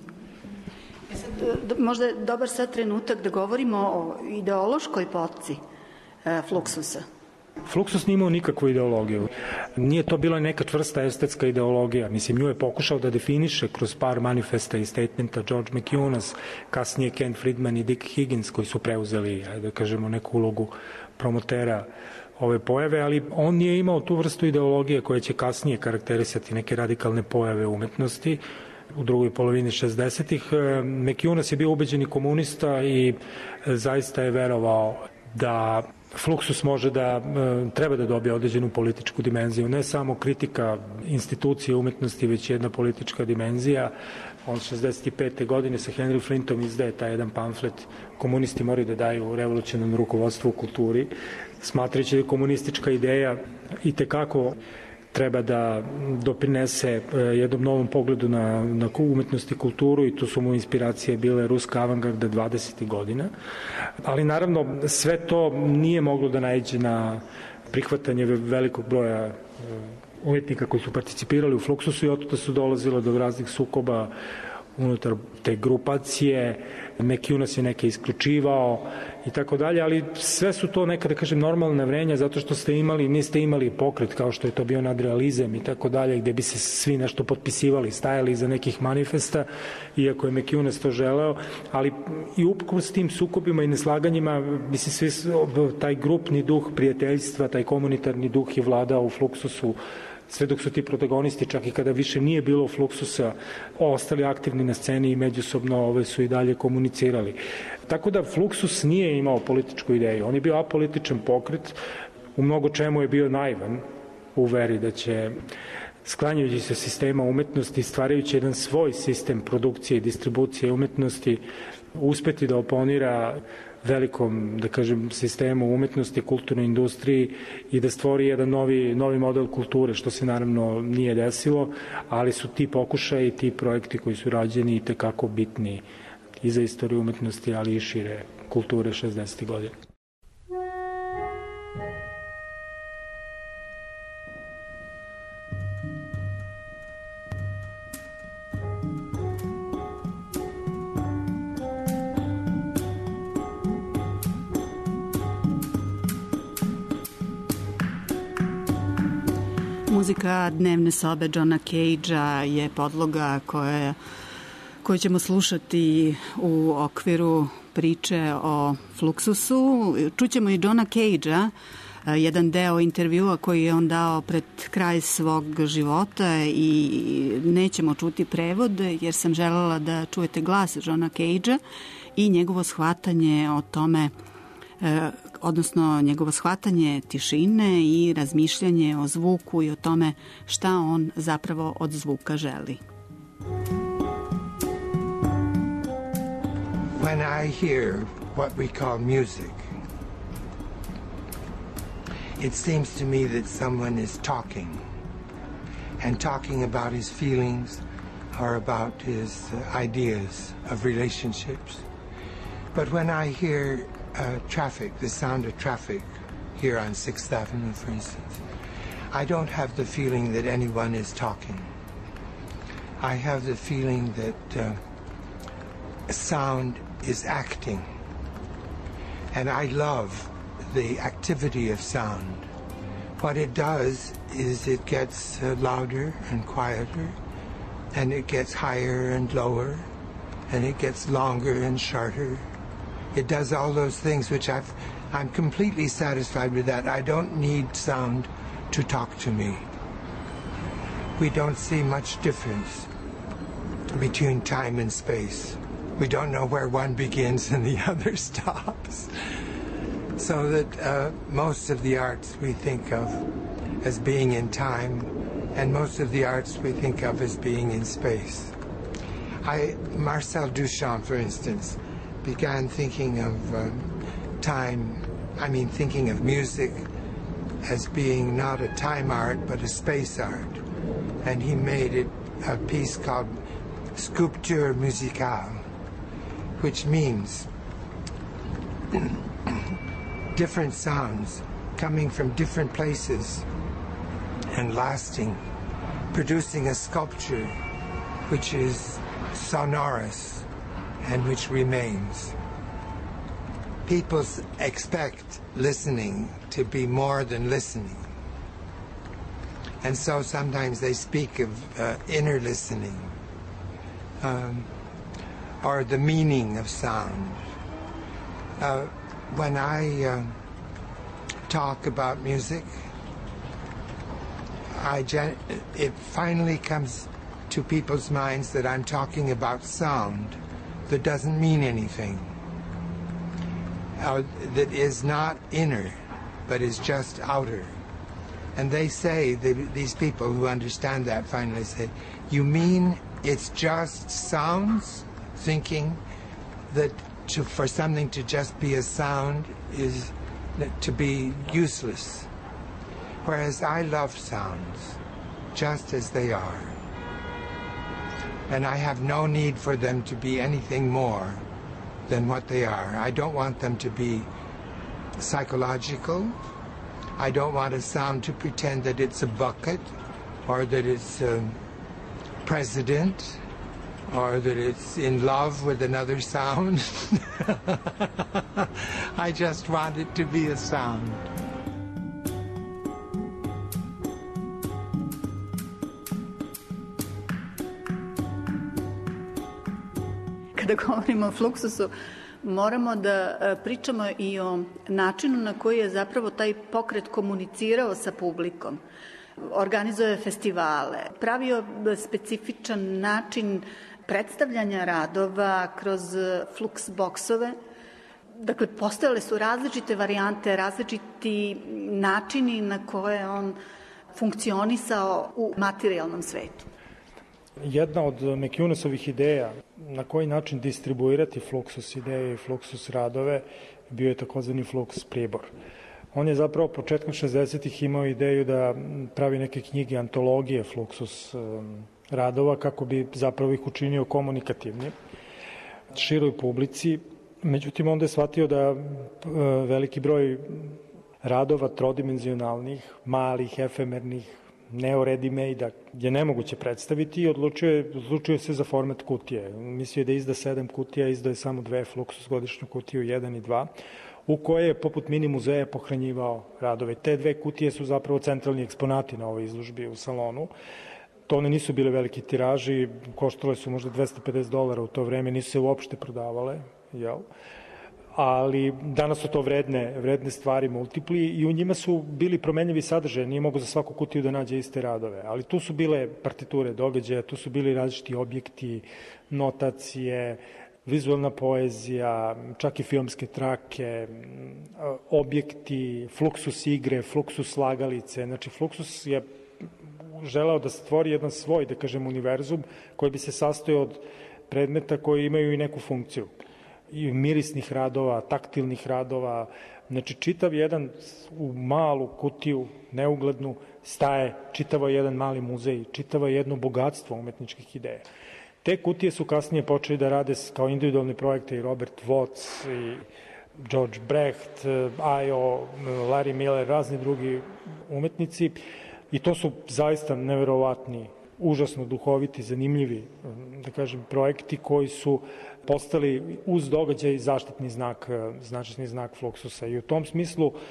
Možda je dobar sad trenutak da govorimo o ideološkoj potci Fluxusa. Fluxus nije imao nikakvu ideologiju. Nije to bila neka čvrsta estetska ideologija. Mislim, nju je pokušao da definiše kroz par manifesta i statementa George McYunus, kasnije Ken Friedman i Dick Higgins, koji su preuzeli, da kažemo, neku ulogu promotera ove pojave, ali on nije imao tu vrstu ideologije koja će kasnije karakterisati neke radikalne pojave umetnosti. U drugoj polovini 60-ih McYunus je bio ubeđeni komunista i zaista je verovao da Fluxus može da treba da dobije određenu političku dimenziju, ne samo kritika institucije umetnosti, već jedna politička dimenzija. On 65. godine sa Henry Flintom izdaje taj jedan pamflet Komunisti moraju da daju revolucionarno rukovodstvo u kulturi, smatrajući da je komunistička ideja i tekako treba da doprinese jednom novom pogledu na umetnost i kulturu, i tu su mu inspiracije bile ruska avangarda 20. godina. Ali naravno sve to nije moglo da naiđe na prihvatanje velikog broja umetnika koji su participirali u Fluxusu, i otuda su dolazile do raznih sukoba unutar te grupacije. McYunus je neke isključivao i tako dalje, ali sve su to neka, da kažem, normalna vrenja, zato što niste imali pokret kao što je to bio nadrealizam i tako dalje, gde bi se svi nešto potpisivali, stajali iza nekih manifesta, iako je McYunus to želeo, ali i uprkos tim sukobima i neslaganjima, mislim, taj grupni duh prijateljstva, taj komunitarni duh je vladao u Fluxusu, sve dok su ti protagonisti, čak i kada više nije bilo Fluxusa, ostali aktivni na sceni i međusobno su i dalje komunicirali. Tako da Fluxus nije imao političku ideju. On je bio apolitičan pokret, u mnogo čemu je bio naivan u veri da će, sklanjajući se sistema umetnosti, stvarajući jedan svoj sistem produkcije i distribucije umetnosti, uspeti da oponira velikom, da kažem, sistemu umetnosti, kulturnoj industriji i da stvori jedan novi model kulture, što se naravno nije desilo, ali su ti pokušaji, ti projekti koji su rađeni i tekako bitni i za istoriju umetnosti, ali i šire kulture 60. godina. Muzika Dnevne sobe Johna Cagea je podloga koju ćemo slušati u okviru priče o Fluxusu. Čućemo i Johna Cagea, jedan deo intervjua koji je on dao pred kraj svog života, i nećemo čuti prevod jer sam želela da čujete glas Johna Cagea i njegovo shvatanje o tome, odnosno njegovo shvatanje tišine i razmišljanje o zvuku i o tome šta on zapravo od zvuka želi. When I hear what we call music, it seems to me that someone is talking, and talking about his feelings or about his ideas of relationships. But when I hear traffic, the sound of traffic here on 6th Avenue, for instance, I don't have the feeling that anyone is talking. I have the feeling that sound is acting, and I love the activity of sound What it does is it gets louder and quieter, and it gets higher and lower, and it gets longer and shorter. It does all those things which I'm completely satisfied with that. I don't need sound to talk to me. We don't see much difference between time and space. We don't know where one begins and the other stops. So that most of the arts we think of as being in time, and most of the arts we think of as being in space. Marcel Duchamp, for instance, began thinking of thinking of music as being not a time art, but a space art. And he made it a piece called Sculpture Musicale, which means different sounds coming from different places and lasting, producing a sculpture which is sonorous and which remains. People expect listening to be more than listening. And so sometimes they speak of inner listening, or the meaning of sound. When I talk about music, it finally comes to people's minds that I'm talking about sound that doesn't mean anything, that is not inner, but is just outer. And they say, these people who understand that finally say, you mean it's just sounds? Thinking that for something to just be a sound is to be useless. Whereas I love sounds just as they are. And I have no need for them to be anything more than what they are. I don't want them to be psychological. I don't want a sound to pretend that it's a bucket, or that it's a president, or that it's in love with another sound. I just want it to be a sound. Kada govorimo o Fluxusu, moramo da pričamo i o načinu na koji je zapravo taj pokret komunicirao sa publikom. Organizuje festivale, pravio specifičan način predstavljanja radova kroz flux boksove. Dakle, postojale su različite varijante, različiti načini na koje on funkcionisao u materijalnom svetu. Jedna od McInnesovih ideja na koji način distribuirati Fluxus ideje i Fluxus radove bio je takozvani Flux pribor. On je zapravo početkom 60-ih imao ideju da pravi neke knjige, antologije Fluxus radova kako bi zapravo ih učinio komunikativnim široj publici. Međutim, onda je shvatio da veliki broj radova trodimenzionalnih, malih, efemernih, neo-ready-made je nemoguće predstaviti i odlučio se za format kutije. Mislio je da izda 7 kutija, izdao je samo 2 Fluxus godišnju kutiju, 1 i 2, u koje je poput mini muzeja pohranjivao radove. Te 2 kutije su zapravo centralni eksponati na ovoj izložbi u salonu. To one nisu bile veliki tiraži, koštale su možda $250 u to vreme, nisu se uopšte prodavale, jel? Ali danas su to vredne stvari, multipli, i u njima su bili promenljivi sadržaj, nije mogo za svaku kutiju da nađe iste radove, ali tu su bile partiture događaja, tu su bili različiti objekti, notacije, vizualna poezija, čak i filmske trake, objekti, Fluxus igre, Fluxus slagalice. Znači, Fluxus je želeo da stvori jedan svoj, da kažem, univerzum koji bi se sastojao od predmeta koji imaju i neku funkciju. I mirisnih radova, taktilnih radova. Znači, čitav jedan u malu kutiju, neuglednu, staje čitavo jedan mali muzej, čitavo jedno bogatstvo umetničkih ideja. Te kutije su kasnije počeli da rade kao individualni projekte i Robert Watts, i George Brecht, Ajo, Larry Miller, razni drugi umetnici, i to su zaista neverovatni, užasno duhoviti, zanimljivi, da kažem, projekti koji su postali uz događaj zaštitni znak Fluxusa. I u tom smislu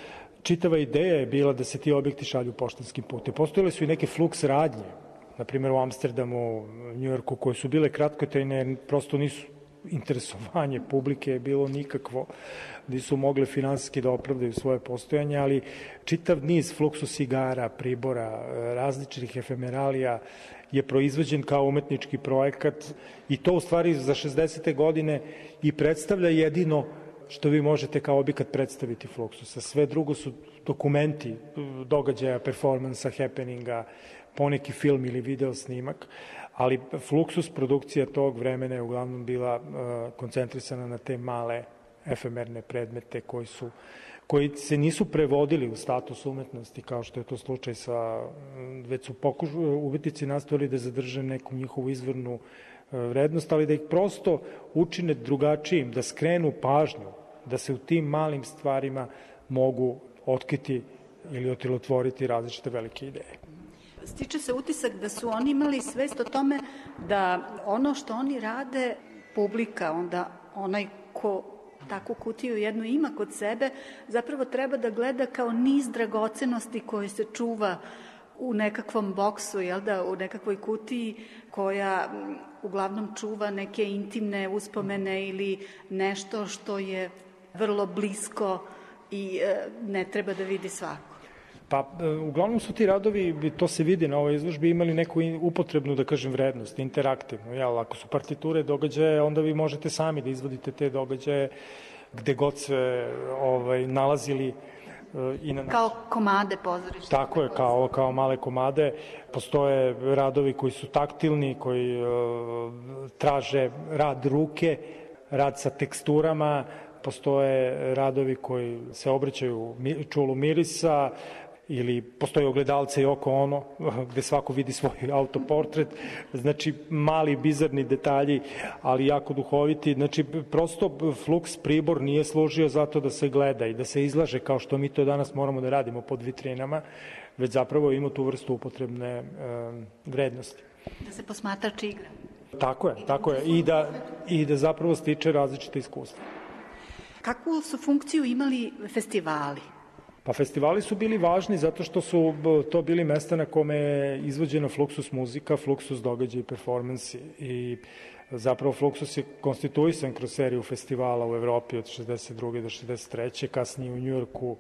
čitava ideja je bila da se ti objekti šalju poštanskim putem. Postojale su i neke Flux radnje, na primjer u Amsterdamu, Njujorku, koje su bile kratkotrajne, jer prosto nisu interesovanje publike je bilo nikakvo, nisu mogle finansijski da opravdaju svoje postojanje, ali čitav niz Fluxus igara, pribora, različitih efemeralija je proizvođen kao umetnički projekat i to u stvari za 60. godine i predstavlja jedino što vi možete kao objekat predstaviti Fluxusa. Sve drugo su dokumenti događaja, performansa, happeninga, poneki film ili video snimak, ali Fluxus produkcija tog vremena je uglavnom bila koncentrisana na te male efemerne predmete koji se nisu prevodili u status umetnosti, kao što je to slučaj sa, već su umetnici nastavili da zadrže neku njihovu izvornu vrednost, ali da ih prosto učine drugačijim, da skrenu pažnju, da se u tim malim stvarima mogu otkriti ili otilotvoriti različite velike ideje. Stiče se utisak da su oni imali svest o tome da ono što oni rade, publika, onda onaj ko takvu kutiju jednu ima kod sebe, zapravo treba da gleda kao niz dragocenosti koje se čuva u nekakvom boksu, u nekakvoj kutiji koja uglavnom čuva neke intimne uspomene ili nešto što je vrlo blisko i ne treba da vidi svako. Pa, uglavnom su ti radovi, to se vidi na ovoj izložbi, imali neku upotrebnu, da kažem, vrednost, interaktivnu. Ako su partiture događaje, onda vi možete sami da izvodite te događaje gde god se nalazili. Kao komade pozorišta. Tako je, kao male komade. Postoje radovi koji su taktilni, koji traže rad ruke, rad sa teksturama, postoje radovi koji se obraćaju čulu mirisa, ili postoje ogledalce i oko ono, gde svako vidi svoj autoportret, znači mali bizarni detalji, ali jako duhoviti, znači prosto Flux pribor nije služio zato da se gleda i da se izlaže kao što mi to danas moramo da radimo pod vitrinama, već zapravo ima tu vrstu upotrebne vrednosti. Da se posmatrač igra. Tako je, i da zapravo stiče različite iskustva. Kakvu su funkciju imali festivali? Pa festivali su bili važni zato što su to bili mesta na kome je izvođena Fluxus muzika, Fluxus događaj i performansi. I zapravo Fluxus je konstituisan kroz seriju festivala u Evropi od 62. do 63. Kasnije u Njujorku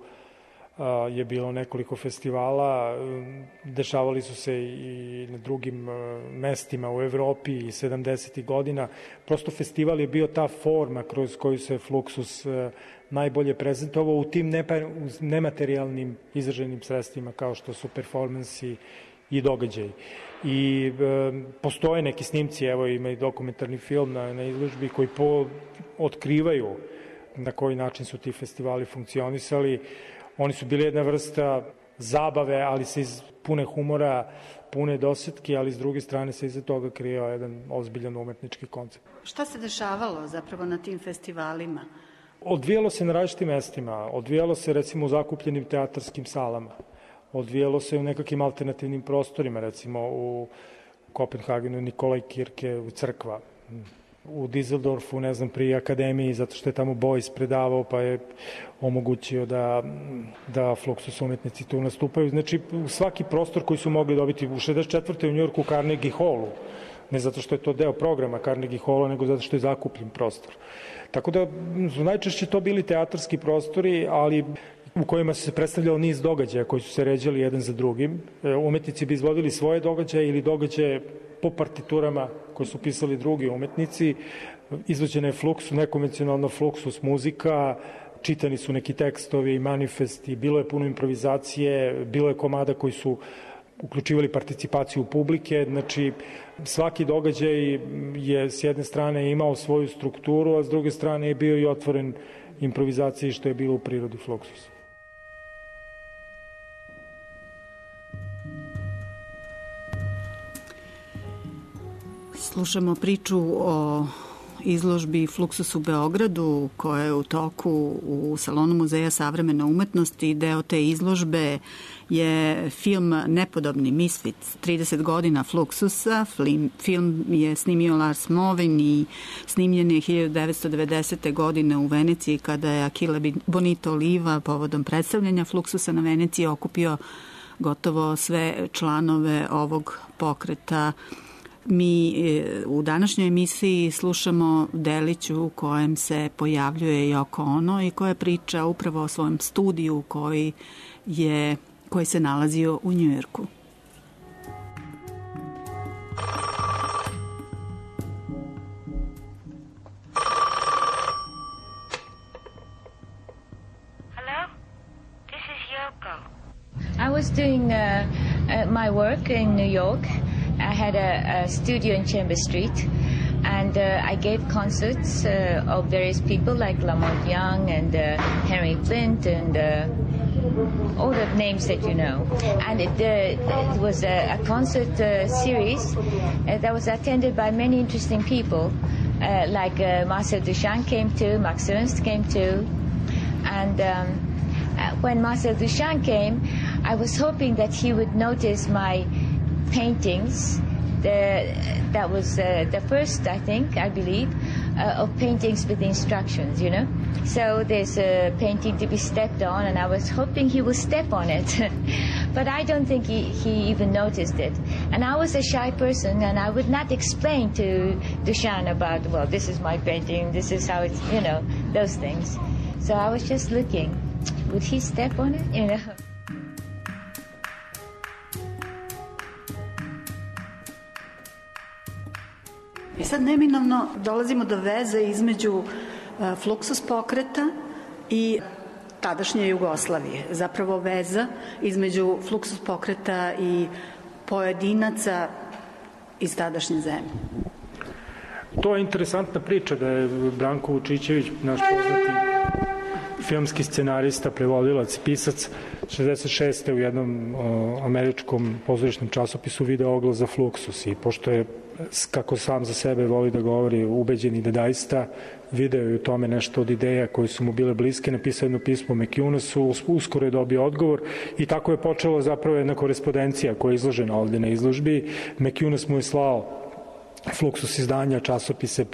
je bilo nekoliko festivala, dešavali su se i na drugim mestima u Evropi i 70. godina. Prosto festival je bio ta forma kroz koju se Fluxus najbolje prezentovao u tim nematerijalnim izraženim sredstvima kao što su performansi i događaji. I postoje neki snimci, evo ima i dokumentarni film na izložbi koji otkrivaju na koji način su ti festivali funkcionisali. Oni su bili jedna vrsta zabave, ali se iz pune humora, pune dosetke, ali s druge strane se iza toga krijao jedan ozbiljan umetnički koncept. Šta se dešavalo zapravo na tim festivalima? Odvijalo se na različitim mestima. Odvijalo se recimo u zakupljenim teatarskim salama. Odvijalo se u nekakvim alternativnim prostorima, recimo u Kopenhagenu Nikolaj Kirke, u crkva. U Düsseldorfu, ne znam, pri akademiji, zato što je tamo Bojs predavao, pa je omogućio da Fluxus umetnici tu nastupaju. Znači, svaki prostor koji su mogli dobiti u 64. u Njujorku u Carnegie Hallu, ne zato što je to deo programa Carnegie Halla, nego zato što je zakupljen prostor. Tako da su najčešće to bili teatarski prostori, ali u kojima se predstavljao niz događaja koji su se ređali jedan za drugim. Umetnici bi izvodili svoje događaje ili događaje po partiturama koje su pisali drugi umetnici. Izvođena je nekonvencionalna Fluxus muzika, čitani su neki tekstovi, manifesti, bilo je puno improvizacije, bilo je komada koji su uključivali participaciju publike, znači svaki događaj je s jedne strane imao svoju strukturu, a s druge strane je bio i otvoren improvizaciji što je bilo u prirodi Fluxusa. Slušamo priču o izložbi Fluxus u Beogradu, koja je u toku u Salonu muzeja savremene umetnosti. Deo te izložbe je film Nepodobni Misfits, 30 godina Fluxusa. Film je snimio Lars Movin i snimljen je 1990. godine u Veneciji, kada je Achille Bonito Oliva povodom predstavljanja Fluxusa na Veneciji okupio gotovo sve članove ovog pokreta. Mi u današnjoj emisiji slušamo delić u kojem se pojavljuje Yoko Ono i koja priča upravo o svojem studiju koji se nalazio u Njujorku. I was doing my work in New York. I had a studio in Chambers Street, and I gave concerts of various people like Lamont Young and Henry Flint and all the names that you know. And it was a concert series that was attended by many interesting people, like Marcel Duchamp came to, Max Ernst came to, and when Marcel Duchamp came, I was hoping that he would notice my paintings. That was the first, I believe, of paintings with instructions, you know. So there's a painting to be stepped on, and I was hoping he would step on it. But I don't think he even noticed it. And I was a shy person, and I would not explain to Duchamp about, well, this is my painting, this is how it's, you know, those things. So I was just looking. Would he step on it, you know? I sad neminovno dolazimo do veze između Fluxus pokreta i tadašnje Jugoslavije. Zapravo veza između Fluxus pokreta i pojedinaca iz tadašnje zemlje. To je interesantna priča da je Branko Vučićević, naš poznati filmski scenarista, prevodilac, pisac, 66. u jednom američkom pozorišnom časopisu video oglas za Fluxus i pošto je, kako sam za sebe voli da govori, ubeđeni dadaista, video je u tome nešto od ideja koje su mu bile bliske, napisao jedno pismo McInnesu, uskoro je dobio odgovor i tako je počelo zapravo jedna korespondencija koja je izložena ovde na izložbi. McInnes mu je slao Fluxus izdanja, časopise,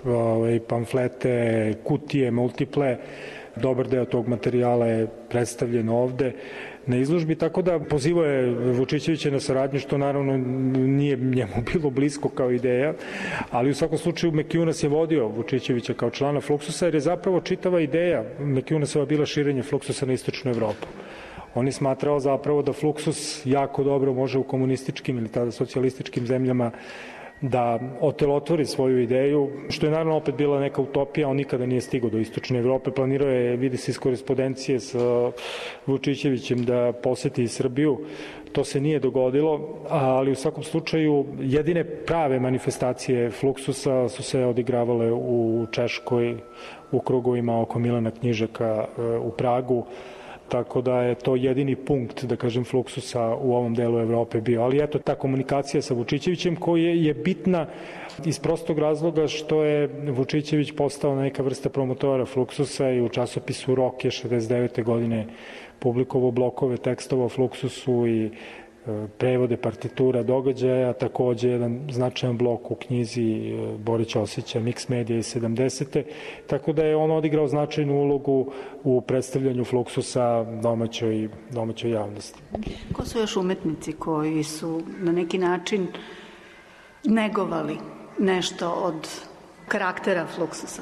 pamflete, kutije, multiple. Dobar deo tog materijala je predstavljen ovde na izložbi, tako da pozivao je Vučićevića na saradnju, što naravno nije njemu bilo blisko kao ideja, ali u svakom slučaju McInnes je vodio Vučićevića kao člana Fluxusa, jer je zapravo čitava ideja McInnesova bila širenje Fluxusa na istočnu Evropu. On je smatrao zapravo da Fluxus jako dobro može u komunističkim ili tada socijalističkim zemljama da otelotvori svoju ideju, što je naravno opet bila neka utopija, on nikada nije stigao do istočne Evrope, planirao je, vidi se iz korespondencije sa Vučićevićem, da poseti Srbiju, to se nije dogodilo, ali u svakom slučaju jedine prave manifestacije Fluxusa su se odigravale u Češkoj, u krugovima oko Milana Knjižaka u Pragu, tako da je to jedini punkt, da kažem, Fluxusa u ovom delu Evrope bio. Ali eto, ta komunikacija sa Vučićevićem koja je bitna iz prostog razloga što je Vučićević postao neka vrsta promotora Fluxusa i u časopisu Rock je 69. godine publikovao blokove tekstova o Fluxusu i prevode partitura događaja, takođe jedan značajan blok u knjizi Borića Osića, Mix Media iz 70. Tako da je on odigrao značajnu ulogu u predstavljanju Fluxusa domaćoj javnosti. Ko su još umetnici koji su na neki način negovali nešto od karaktera Fluxusa?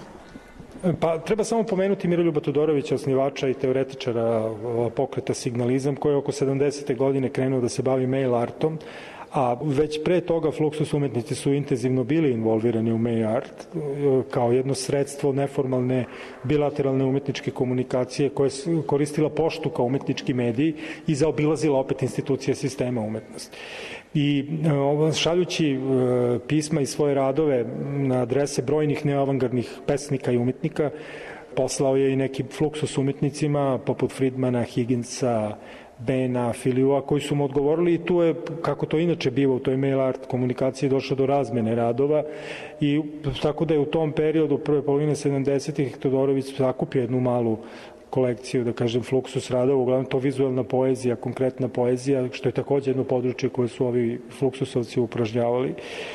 Pa treba samo pomenuti Miroljuba Todorovića, osnivača i teoretičara pokreta Signalizam, koji je oko 70. godine krenuo da se bavi mail artom, a već pre toga Fluxus umetnici su intenzivno bili involvirani u mail art kao jedno sredstvo neformalne bilateralne umetničke komunikacije koja je koristila poštu kao umetnički medij i zaobilazila opet institucije sistema umetnosti. I šaljući pisma i svoje radove na adrese brojnih neavangardnih pesnika i umetnika, poslao je i neki Fluxus umetnicima poput Friedmana, Higginsa, Bena, Filiua, koji su mu odgovorili i tu je, kako to inače biva u toj mail art komunikaciji, došlo do razmene radova i tako da je u tom periodu, prve polovine 70-ih, Todorović sakupio jednu malu kolekciju, da kažem, fluksus radova, uglavnom to vizualna poezija, konkretna poezija, što je takođe jedno područje koje su ovi fluksusovci upražnjavali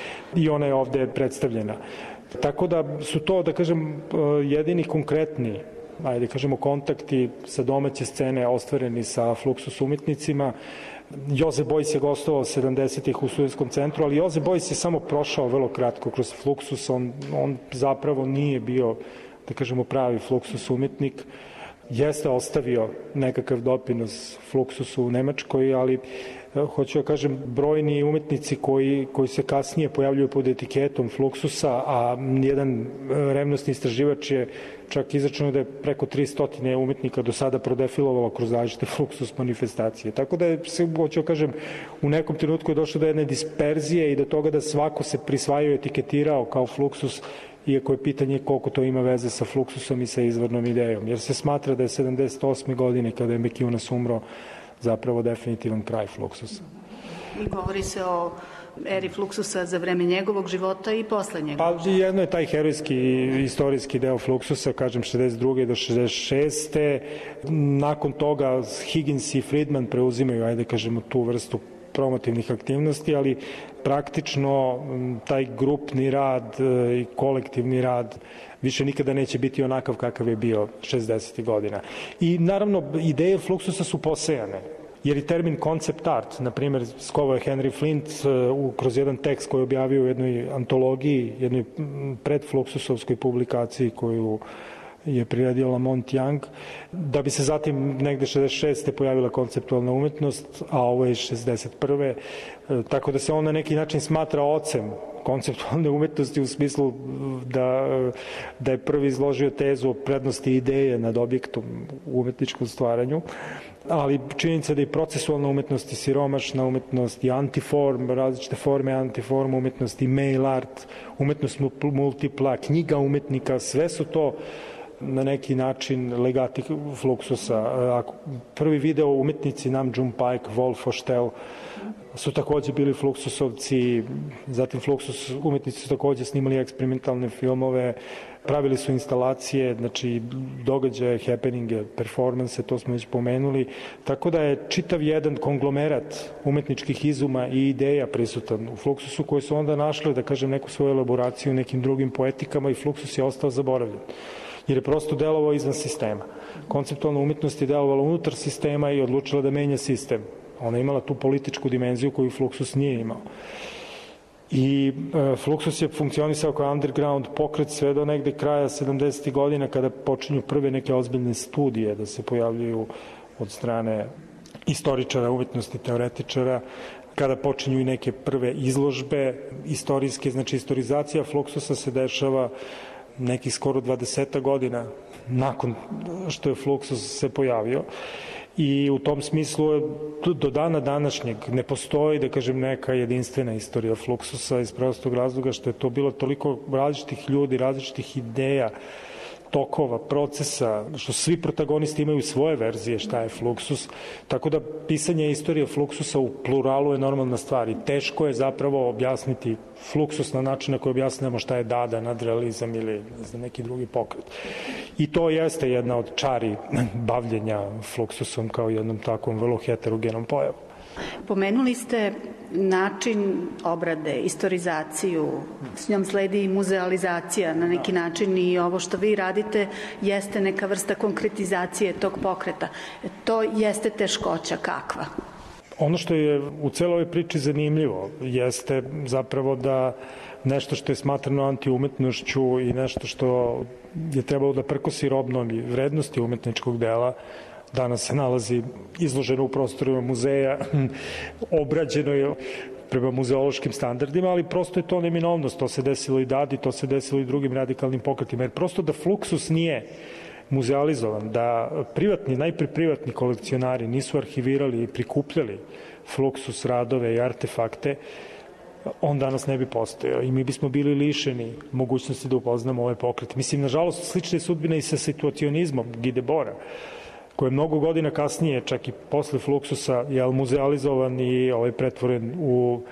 i ona je ovde predstavljena. Tako da su to, da kažem, jedini konkretni, ajde kažemo, kontakti sa domaće scene ostvareni sa fluksus umetnicima. Josep Bojs je gostovao 70-ih u Studentskom centru, ali Josep Bojs je samo prošao vrlo kratko kroz fluksus, on zapravo nije bio, da kažemo, pravi fluksus umetnik. Jeste ostavio nekakav doprinos fluksusu u Nemačkoj, ali hoću da kažem, brojni umetnici koji se kasnije pojavljuju pod etiketom fluksusa, a jedan revnosni istraživač je čak izračunao da je preko 300 umetnika do sada prodefilovalo kroz različite fluksus manifestacije. Tako da je, hoću da kažem, u nekom trenutku je došlo do jedne disperzije i do toga da svako se prisvajao i etiketirao kao fluksus, iako je pitanje koliko to ima veze sa fluksusom i sa izvornom idejom. Jer se smatra da je 78. godine, kada je Mekunas umro, zapravo definitivan kraj fluksusa. I govori se o eri fluksusa za vreme njegovog života i posle njegovog života. Pa jedno je taj herojski istorijski deo fluksusa, kažem 62. do 66. Nakon toga Higgins i Friedman preuzimaju, ajde kažemo, tu vrstu promotivnih aktivnosti, ali praktično taj grupni rad i kolektivni rad više nikada neće biti onakav kakav je bio 60. godina. I naravno, ideje fluksusa su posejane, jer i termin concept art, na primjer, skovao je Henry Flint kroz jedan tekst koji je objavio u jednoj antologiji, jednoj predfluksusovskoj publikaciji koju je priredio Lamont Young, da bi se zatim negde 66. pojavila konceptualna umetnost, a ovo je 61. Tako da se on na neki način smatra ocem konceptualne umetnosti u smislu da je prvi izložio tezu o prednosti ideje nad objektom u umetničkom stvaranju, ali činjenica da je procesualna umetnost i siromašna umetnost i antiform, različite forme antiform umetnosti, mail art, umetnost multipla, knjiga umetnika, sve su to na neki način legati fluksusa. Prvi video umetnici Nam June Paik, Wolf Hostel su takođe bili fluksusovci, zatim fluksus umetnici su takođe snimali eksperimentalne filmove, pravili su instalacije, znači događaje, happeninge, performanse, to smo već pomenuli, tako da je čitav jedan konglomerat umetničkih izuma i ideja prisutan u fluksusu koji su onda našli, da kažem, neku svoju elaboraciju u nekim drugim poetikama i fluksus je ostao zaboravljen, jer je prosto delovao izvan sistema. Konceptualna umetnost je delovala unutar sistema i odlučila da menja sistem. Ona je imala tu političku dimenziju koju fluksus nije imao. I fluksus je funkcionisao kao underground pokret sve do negde kraja 70. godina kada počinju prve neke ozbiljne studije da se pojavljuju od strane istoričara umetnosti, teoretičara, kada počinju i neke prve izložbe istorijske, znači istorizacija fluksusa se dešava nekih skoro 20 godina nakon što je fluksus se pojavio. I u tom smislu do dana današnjeg ne postoji, da kažem, neka jedinstvena istorija fluksusa iz prostog razloga što je to bilo toliko različitih ljudi, različitih ideja, tokova, procesa, što svi protagonisti imaju svoje verzije šta je fluksus, tako da pisanje istorije fluksusa u pluralu je normalna stvar i teško je zapravo objasniti fluksus na način na koji objasnemo šta je Dada, nadrealizam ili neki drugi pokret. I to jeste jedna od čari bavljenja fluksusom kao jednom takvom vrlo heterogenom pojavom. Pomenuli ste način obrade, istorizaciju, s njom sledi i muzealizacija na neki način i ovo što vi radite jeste neka vrsta konkretizacije tog pokreta. To jeste teškoća kakva? Ono što je u celoj ovoj priči zanimljivo jeste zapravo da nešto što je smatrano antiumetnošću i nešto što je trebalo da prkosi robnom vrednosti umetničkog dela danas se nalazi izloženo u prostorima muzeja, obrađeno je prema muzeološkim standardima, ali prosto je to neminovnost. To se desilo i Dadi, to se desilo i drugim radikalnim pokretima. Jer prosto da fluksus nije muzealizovan, da najpre privatni kolekcionari nisu arhivirali i prikupljali fluksus, radove i artefakte, on danas ne bi postojao i mi bismo bili lišeni mogućnosti da upoznamo ovaj pokret. Mislim, nažalost, slične sudbine i sa situacionizmom Guy Debora. koji je mnogo godina kasnije, čak i posle Fluxusa, je muzealizovan i pretvoren u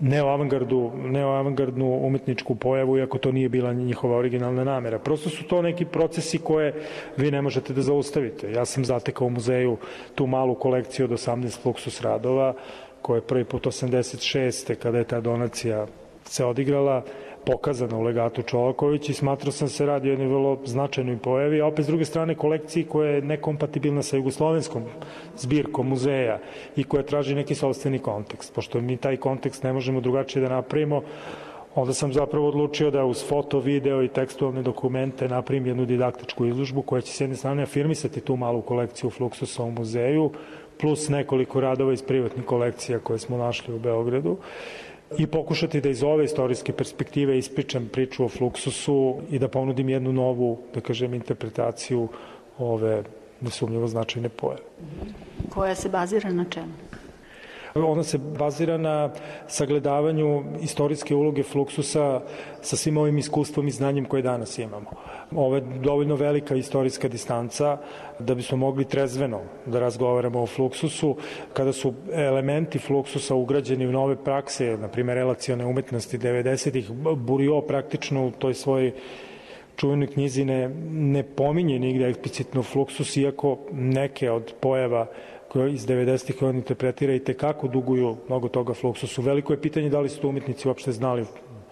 neoavangardnu umetničku pojavu, iako to nije bila njihova originalna namera. Prosto su to neki procesi koje vi ne možete da zaustavite. Ja sam zatekao u muzeju tu malu kolekciju od 18 Fluxus radova, koja je prvi put 86. kada je ta donacija se odigrala, pokazana u legatu Čolaković, i smatrao sam se radi o jednoj vrlo značajnoj pojavi, a opet s druge strane kolekciji koja je nekompatibilna sa jugoslovenskom zbirkom muzeja i koja traži neki sopstveni kontekst. Pošto mi taj kontekst ne možemo drugačije da napravimo, onda sam zapravo odlučio da uz foto, video i tekstualne dokumente napravim jednu didaktičku izložbu koja će s jedne strane afirmisati tu malu kolekciju Fluxusa u muzeju, plus nekoliko radova iz privatnih kolekcija koje smo našli u Beogradu, i pokušati da iz ove istorijske perspektive ispričam priču o Fluxusu i da ponudim jednu novu, da kažem, interpretaciju ove nesumnjivo značajne pojave. Koja se bazira na čemu? Ona se bazira na sagledavanju istorijske uloge Fluxusa sa svim ovim iskustvom i znanjem koje danas imamo. Ovo je dovoljno velika istorijska distanca da bismo mogli trezveno da razgovaramo o Fluxusu. Kada su elementi Fluxusa ugrađeni u nove prakse, na primjer relacione umetnosti 90-ih, Burio praktično u toj svojoj čuvenoj knjizi ne pominje nigde eksplicitno Fluxus, iako neke od pojava koje iz 90-ih koje on interpretira i tekako duguju mnogo toga Fluxusu. Veliko je pitanje da li su to umetnici uopšte znali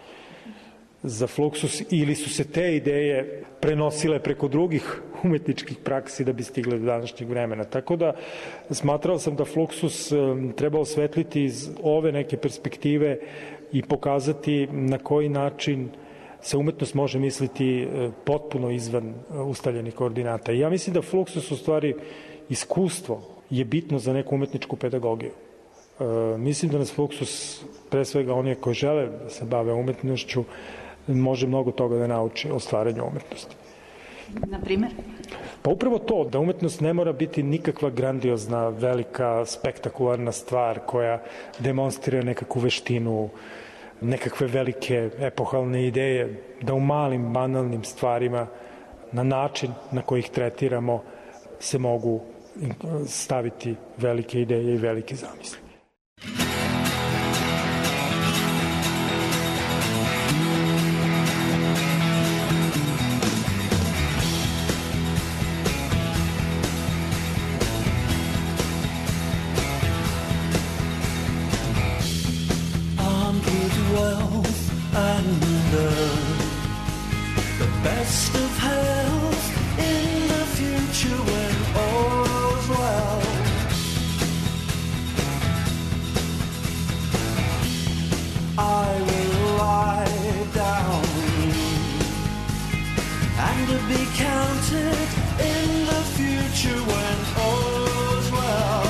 za Fluxus ili su se te ideje prenosile preko drugih umetničkih praksi da bi stigle do današnjeg vremena. Tako da smatrao sam da Fluxus treba osvetliti iz ove neke perspektive i pokazati na koji način se umetnost može misliti potpuno izvan ustaljenih koordinata. I ja mislim da Fluxus u stvari iskustvo je bitno za neku umetničku pedagogiju. Mislim da nas Fluxus, pre svega oni koji žele da se bave umetnošću, može mnogo toga da nauči o stvaranju umetnosti. Na primer? Pa upravo to, da umetnost ne mora biti nikakva grandiozna, velika, spektakularna stvar koja demonstrira nekakvu veštinu, nekakve velike epohalne ideje, da u malim, banalnim stvarima, na način na koji ih tretiramo, se mogu staviti velike ideje i velike zamisli. Armed with wealth and love, the best of health in the future when all's well. I will lie down and be counted in the future when all's well.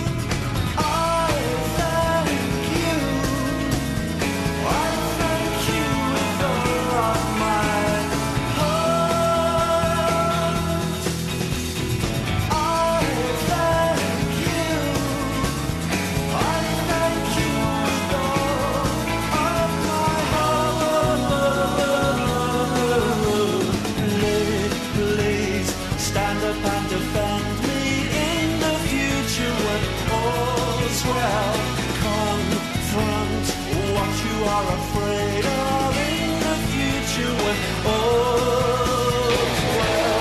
I thank you are afraid of in the future when all's well.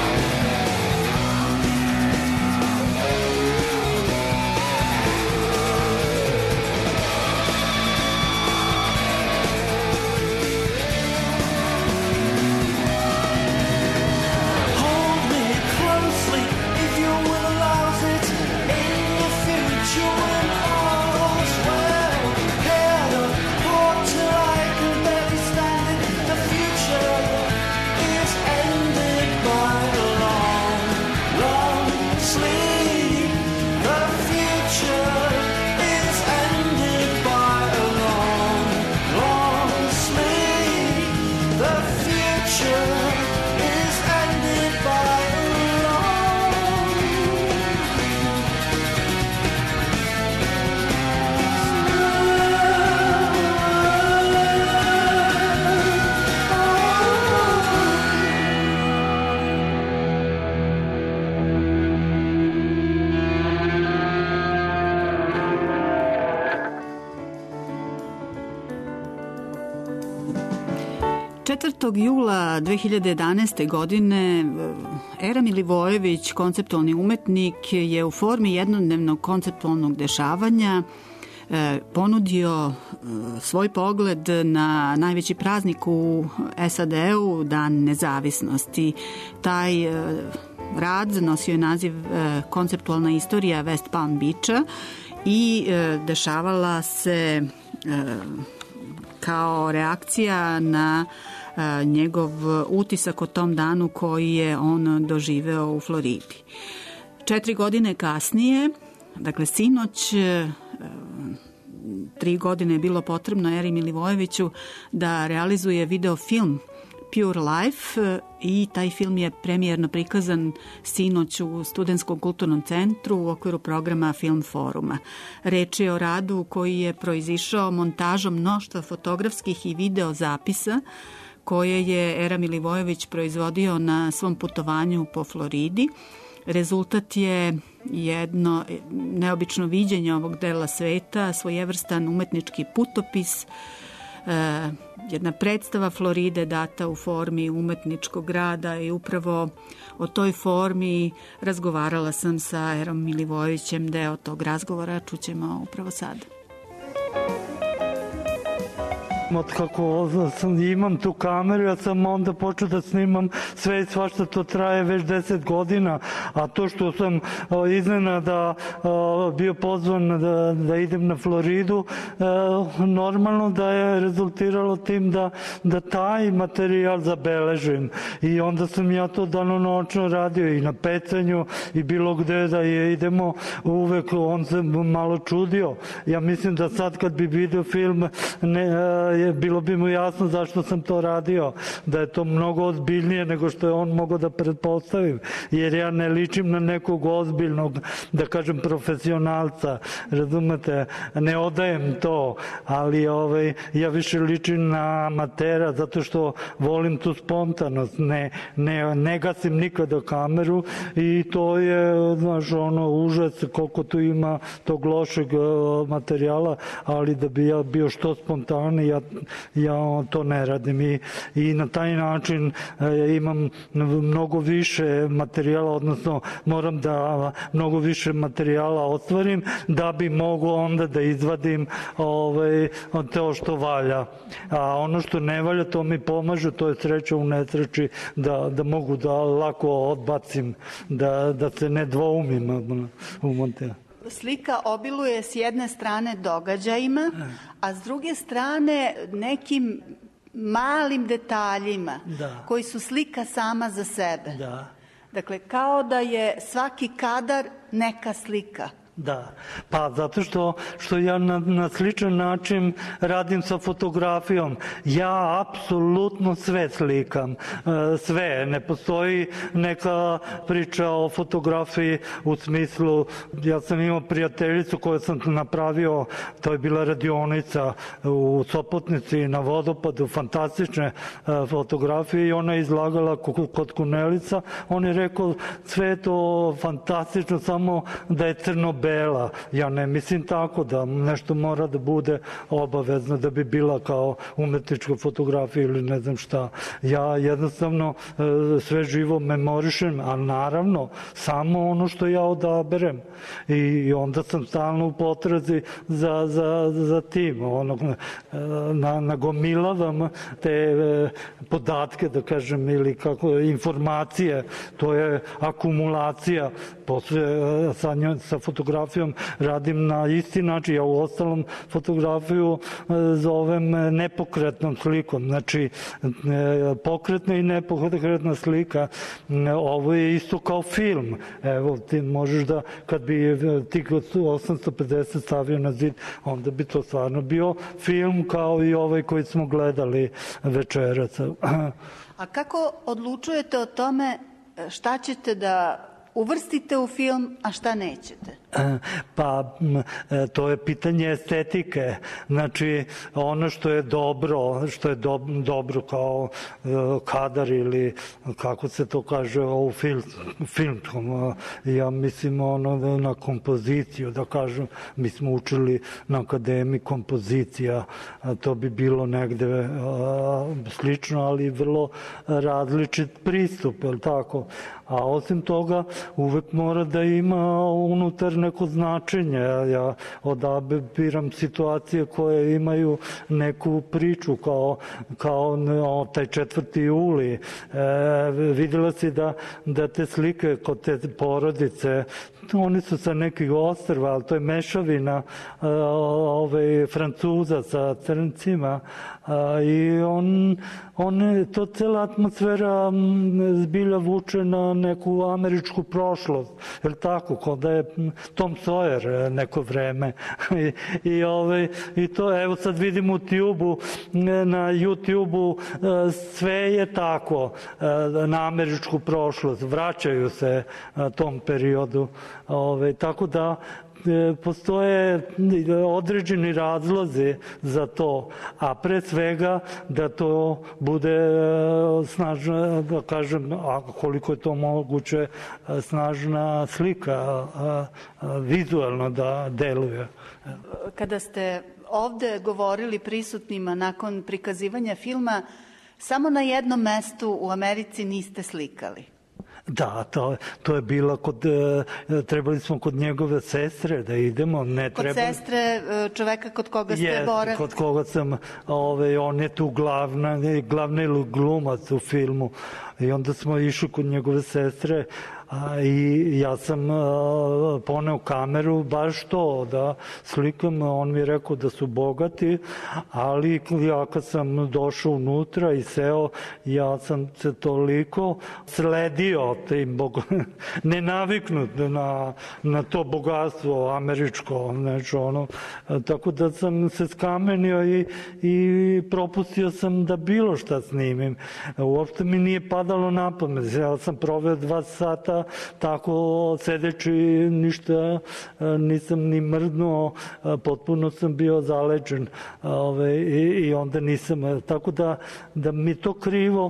Hold me closely if your will allows it in the future when all's well. Head up, walk till I can barely stand it. The future is ended by a long, long sleep. The future is ended by a long, long sleep. The future is ended by a long Jula 2011. godine Era Milivojević, konceptualni umetnik, je u formi jednodnevnog konceptualnog dešavanja ponudio svoj pogled na najveći praznik u SAD-u, Dan nezavisnosti. Taj rad nosio je naziv Konceptualna istorija West Palm Beacha i dešavala se kao reakcija na njegov utisak o tom danu koji je on doživeo u Floridi. 4 godine kasnije, dakle sinoć, 3 godine je bilo potrebno Eri Milivojeviću da realizuje videofilm Pure Life i taj film je premijerno prikazan sinoć u Studentskom kulturnom centru u okviru programa Film foruma. Reč je o radu koji je proizišao montažom mnoštva fotografskih i video zapisa koje je Era Milivojević proizvodio na svom putovanju po Floridi. Rezultat je jedno neobično viđenje ovog dela sveta, svojevrstan umetnički putopis, jedna predstava Floride data u formi umetničkog rada i upravo o toj formi razgovarala sam sa Erom Milivojevićem. Deo tog razgovora čućemo upravo sad. Od kako imam tu kameru, ja sam onda počeo da snimam sve i svašta, to traje već 10 godina, a to što sam iznenada bio pozvan da idem na Floridu, normalno da je rezultiralo tim da taj materijal zabeležim i onda sam ja to danonoćno radio i na pecanju i bilo gde da idemo, uvek on se malo čudio. Ja mislim da sad kad bi vidio film bilo bi mu jasno zašto sam to radio, da je to mnogo ozbiljnije nego što je on mogao da pretpostavim, jer ja ne ličim na nekog ozbiljnog, da kažem, profesionalca, razumete, ne odajem to, ali ja više ličim na amatera zato što volim tu spontanost, ne gasim nikada kameru i to je, znaš, užas koliko tu ima tog lošeg materijala, ali da bi ja bio što spontaniji, ja to ne radim i na taj način imam mnogo više materijala, odnosno moram da mnogo više materijala ostvarim da bi mogu onda da izvadim to što valja. A ono što ne valja, to mi pomaže, to je sreća u nesreći, da mogu da lako odbacim, da se ne dvoumim u montiranju. Slika obiluje s jedne strane događajima, a s druge strane nekim malim detaljima koji su slika sama za sebe. Dakle, kao da je svaki kadar neka slika. Da, pa zato što ja na sličan način radim sa fotografijom. Ja apsolutno sve slikam, sve. Ne postoji neka priča o fotografiji u smislu, ja sam imao prijateljicu koju sam napravio, to je bila radionica u Sopotnici na Vodopadu, fantastične fotografije i ona je izlagala kod Kunelica. On je rekao, sve je to fantastično, samo da je crno bela. Ja ne mislim tako da nešto mora da bude obavezno da bi bila kao umetnička fotografija ili ne znam šta. Ja jednostavno sve živo memorišem, a naravno samo ono što ja odaberem. I onda sam stalno u potrazi za tim. Nagomilavam te podatke, da kažem, ili kako informacije. To je akumulacija. Posle sa fotografijom radim na isti način. Ja u ostalom fotografiju zovem nepokretnom slikom. Znači, pokretna i nepokretna slika. Ovo je isto kao film. Evo, ti možeš da, kad bi ti 850 stavio na zid, onda bi to stvarno bio film kao i ovaj koji smo gledali večerac. A kako odlučujete o tome šta ćete da uvrstite u film, a šta nećete? Pa, to je pitanje estetike. Znači, ono što je dobro kao kadar ili kako se to kaže u filmskom. Ja mislim na kompoziciju, da kažem, mi smo učili na akademiji kompozicija, to bi bilo negde slično, ali vrlo različit pristup, je li tako? A osim toga, uvek mora da ima unutar neko značenje. Ja odabiram situacije koje imaju neku priču, kao taj 4. juli. Videla si da te slike kod te porodice, oni su sa nekih ostrva, ali to je mešavina Francuza sa Crncima i to cela atmosfera zbilja vuče na neku američku prošlost, je li tako, kao da je Tom Sawyer neko vreme i to, evo sad vidim na YouTube-u sve je tako na američku prošlost, vraćaju se tom periodu, tako da postoje određeni razlozi za to, a pre svega da to bude snažna, da kažem, koliko je to moguće, snažna slika, vizualno da deluje. Kada ste ovde govorili prisutnima nakon prikazivanja filma, samo na jednom mestu u Americi niste slikali. Da, to je bilo trebali smo kod njegove sestre da idemo. Kod sestre čoveka kod koga ste boravili? Kod koga sam, on je tu glavni glumac u filmu i onda smo išli kod njegove sestre i ja sam poneo kameru baš to da slikam. On mi je rekao da su bogati, ali ja kad sam došao unutra i seo, ja sam se toliko sledio tim nenaviknut na to bogatstvo američko, znači tako da sam se skamenio i propustio sam da bilo šta snimim. Uopšte mi nije padalo na pamet. Ja sam proveo 2 sata tako sedeći, ništa nisam ni mrdnuo, potpuno sam bio zaleđen i onda nisam, tako da mi to krivo,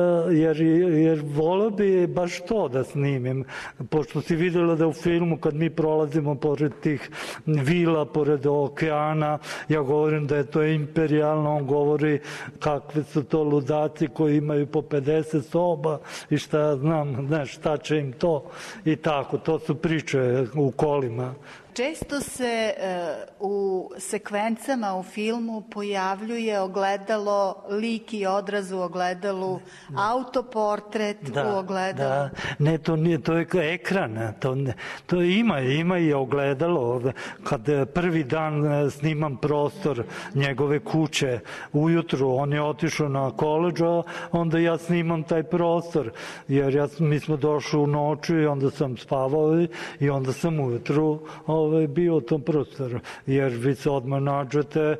jer voleo bi baš to da snimim, pošto si videla da u filmu kad mi prolazimo pored tih vila, pored okeana, ja govorim da je to imperijalno, on govori kakve su to ludaci koji imaju po 50 soba i šta znam, znaš, šta će im to i tako, to su priče u kolima. Često se u sekvencama u filmu pojavljuje ogledalo, lik i odraz u ogledalu, autoportret u ogledalu. Da. Ne, to je ekran, to ima i ogledalo. Kad prvi dan snimam prostor njegove kuće, ujutru on je otišao na koleđ, onda ja snimam taj prostor, jer mi smo došli u noću i onda sam spavao i onda sam ujutru bio u tom prostoru, jer vi se odmah nađete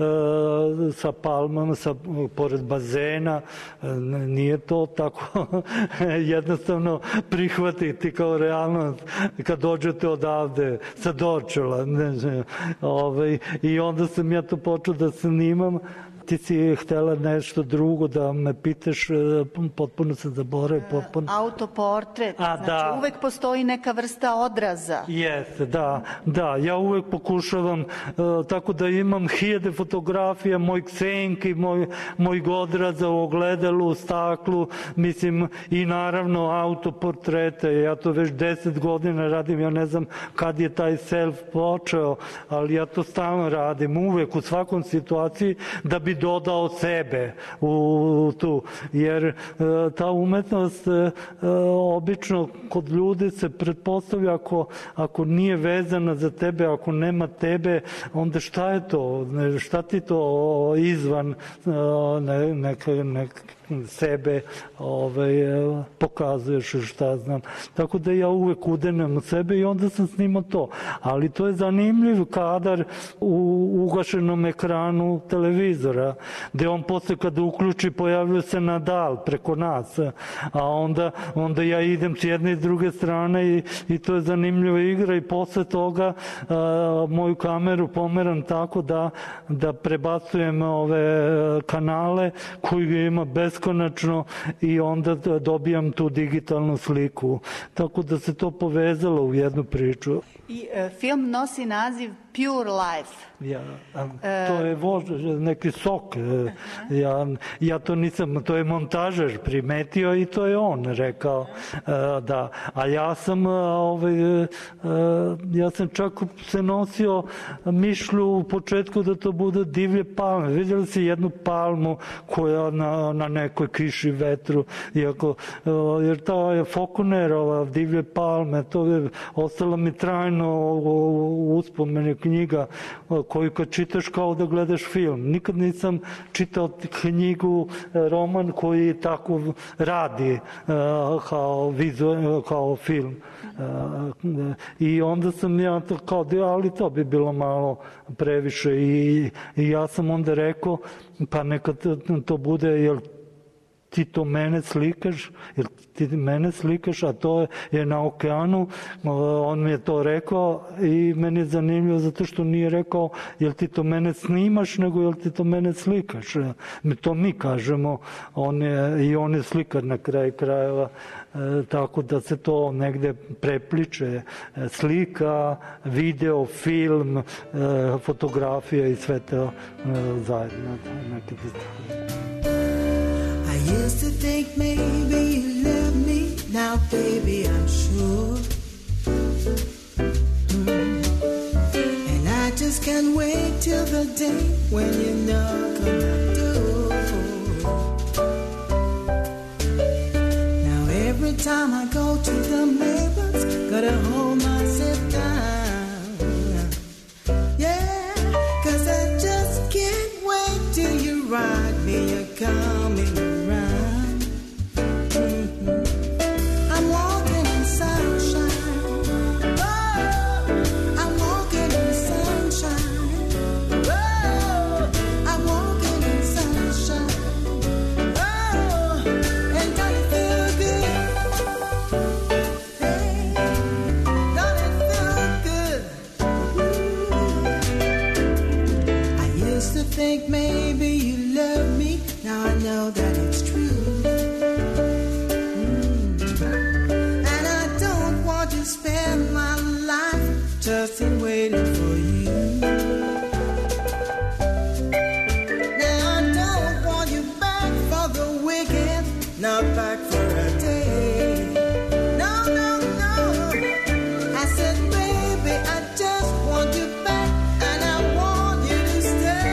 sa palmama, pored bazena, nije to tako jednostavno prihvatiti kao realnost kad dođete odavde sa Dorčela. I onda sam ja to počeo da snimam, ti si htela nešto drugo da me pitaš, potpuno se zaboravio. Autoportret, znači uvek postoji neka vrsta odraza. Jeste, da, ja uvek pokušavam, tako da imam 1000 fotografija mojih senki, mojih odraza u ogledalu, u staklu, mislim, i naravno autoportrete. Ja to već 10 godina radim, ja ne znam kad je taj self počeo, ali ja to stalno radim, uvek, u svakom situaciji, da bi dodao sebe u tu, jer ta umetnost obično kod ljudi se pretpostavlja ako nije vezana za tebe, ako nema tebe, onda šta je to? Šta ti to izvan sebe pokazuješ, šta znam. Tako da ja uvek udenem sebe i onda sam snimao to. Ali to je zanimljiv kadar u ugašenom ekranu televizora, gde on posle kada uključi pojavljuje se Nadal preko nas, a onda ja idem s jedne i s druge strane i to je zanimljiva igra i posle toga moju kameru pomeram tako da prebacujem ove kanale koji ima beskonačno i onda dobijam tu digitalnu sliku. Tako da se to povezalo u jednu priču. I film nosi naziv Pure Life. To je neki sok. Ja to nisam, to je montažer primetio i to je on rekao. Da. A ja sam čak se nosio mišlju u početku da to bude divlje palme. Vidjeli si jednu palmu koja na nekoj kiši, vetru, jer ta je Faulknerova divlje palme, to je ostalo mi trajno u uspomeni knjiga koju kad čitaš kao da gledaš film. Nikad nisam čitao knjigu, roman koji tako radi kao film. I onda sam ja to kao, ali to bi bilo malo previše i ja sam onda rekao, pa neka to bude, jel ti to mene slikaš, jer ti mene slikaš, a to je na okeanu, on mi je to rekao i meni je zanimljivo zato što nije rekao jel ti to mene snimaš, nego jel ti to mene slikaš. To mi kažemo, on je slikar na kraju krajeva, tako da se to negde prepliče, slika, video, film, fotografija i sve to zajedno. I used to think maybe you love me, now baby I'm sure. And I just can't wait till the day when you knock on my door. Now every time I go to the mirrors, gotta hold myself down. Yeah, 'cause I just can't wait till you ride me, you're coming. Think maybe you love me, now I know that it's true. And I don't want to spend my life just in waiting for you. Now I don't want you back for the weekend, not back for a day. No, no, no. I said, baby, I just want you back, and I want you to stay.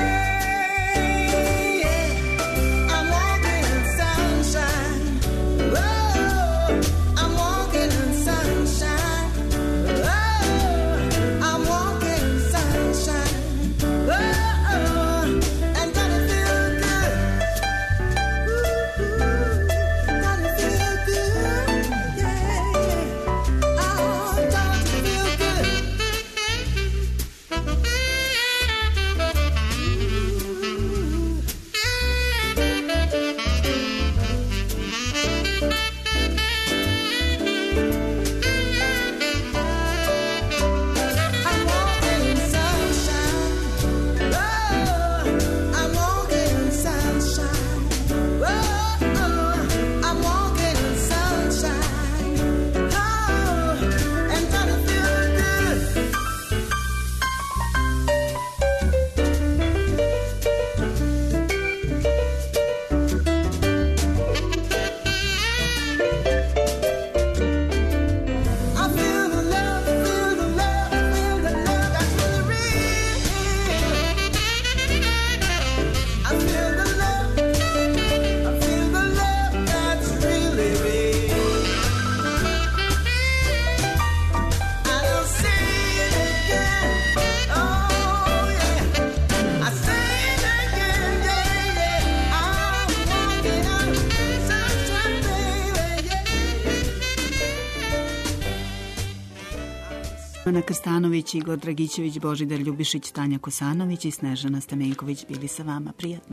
Ana Krstanović, Igor Dragićević, Božidar Ljubišić, Tanja Kosanović i Snežana Stamenković bili sa vama. Prijatno.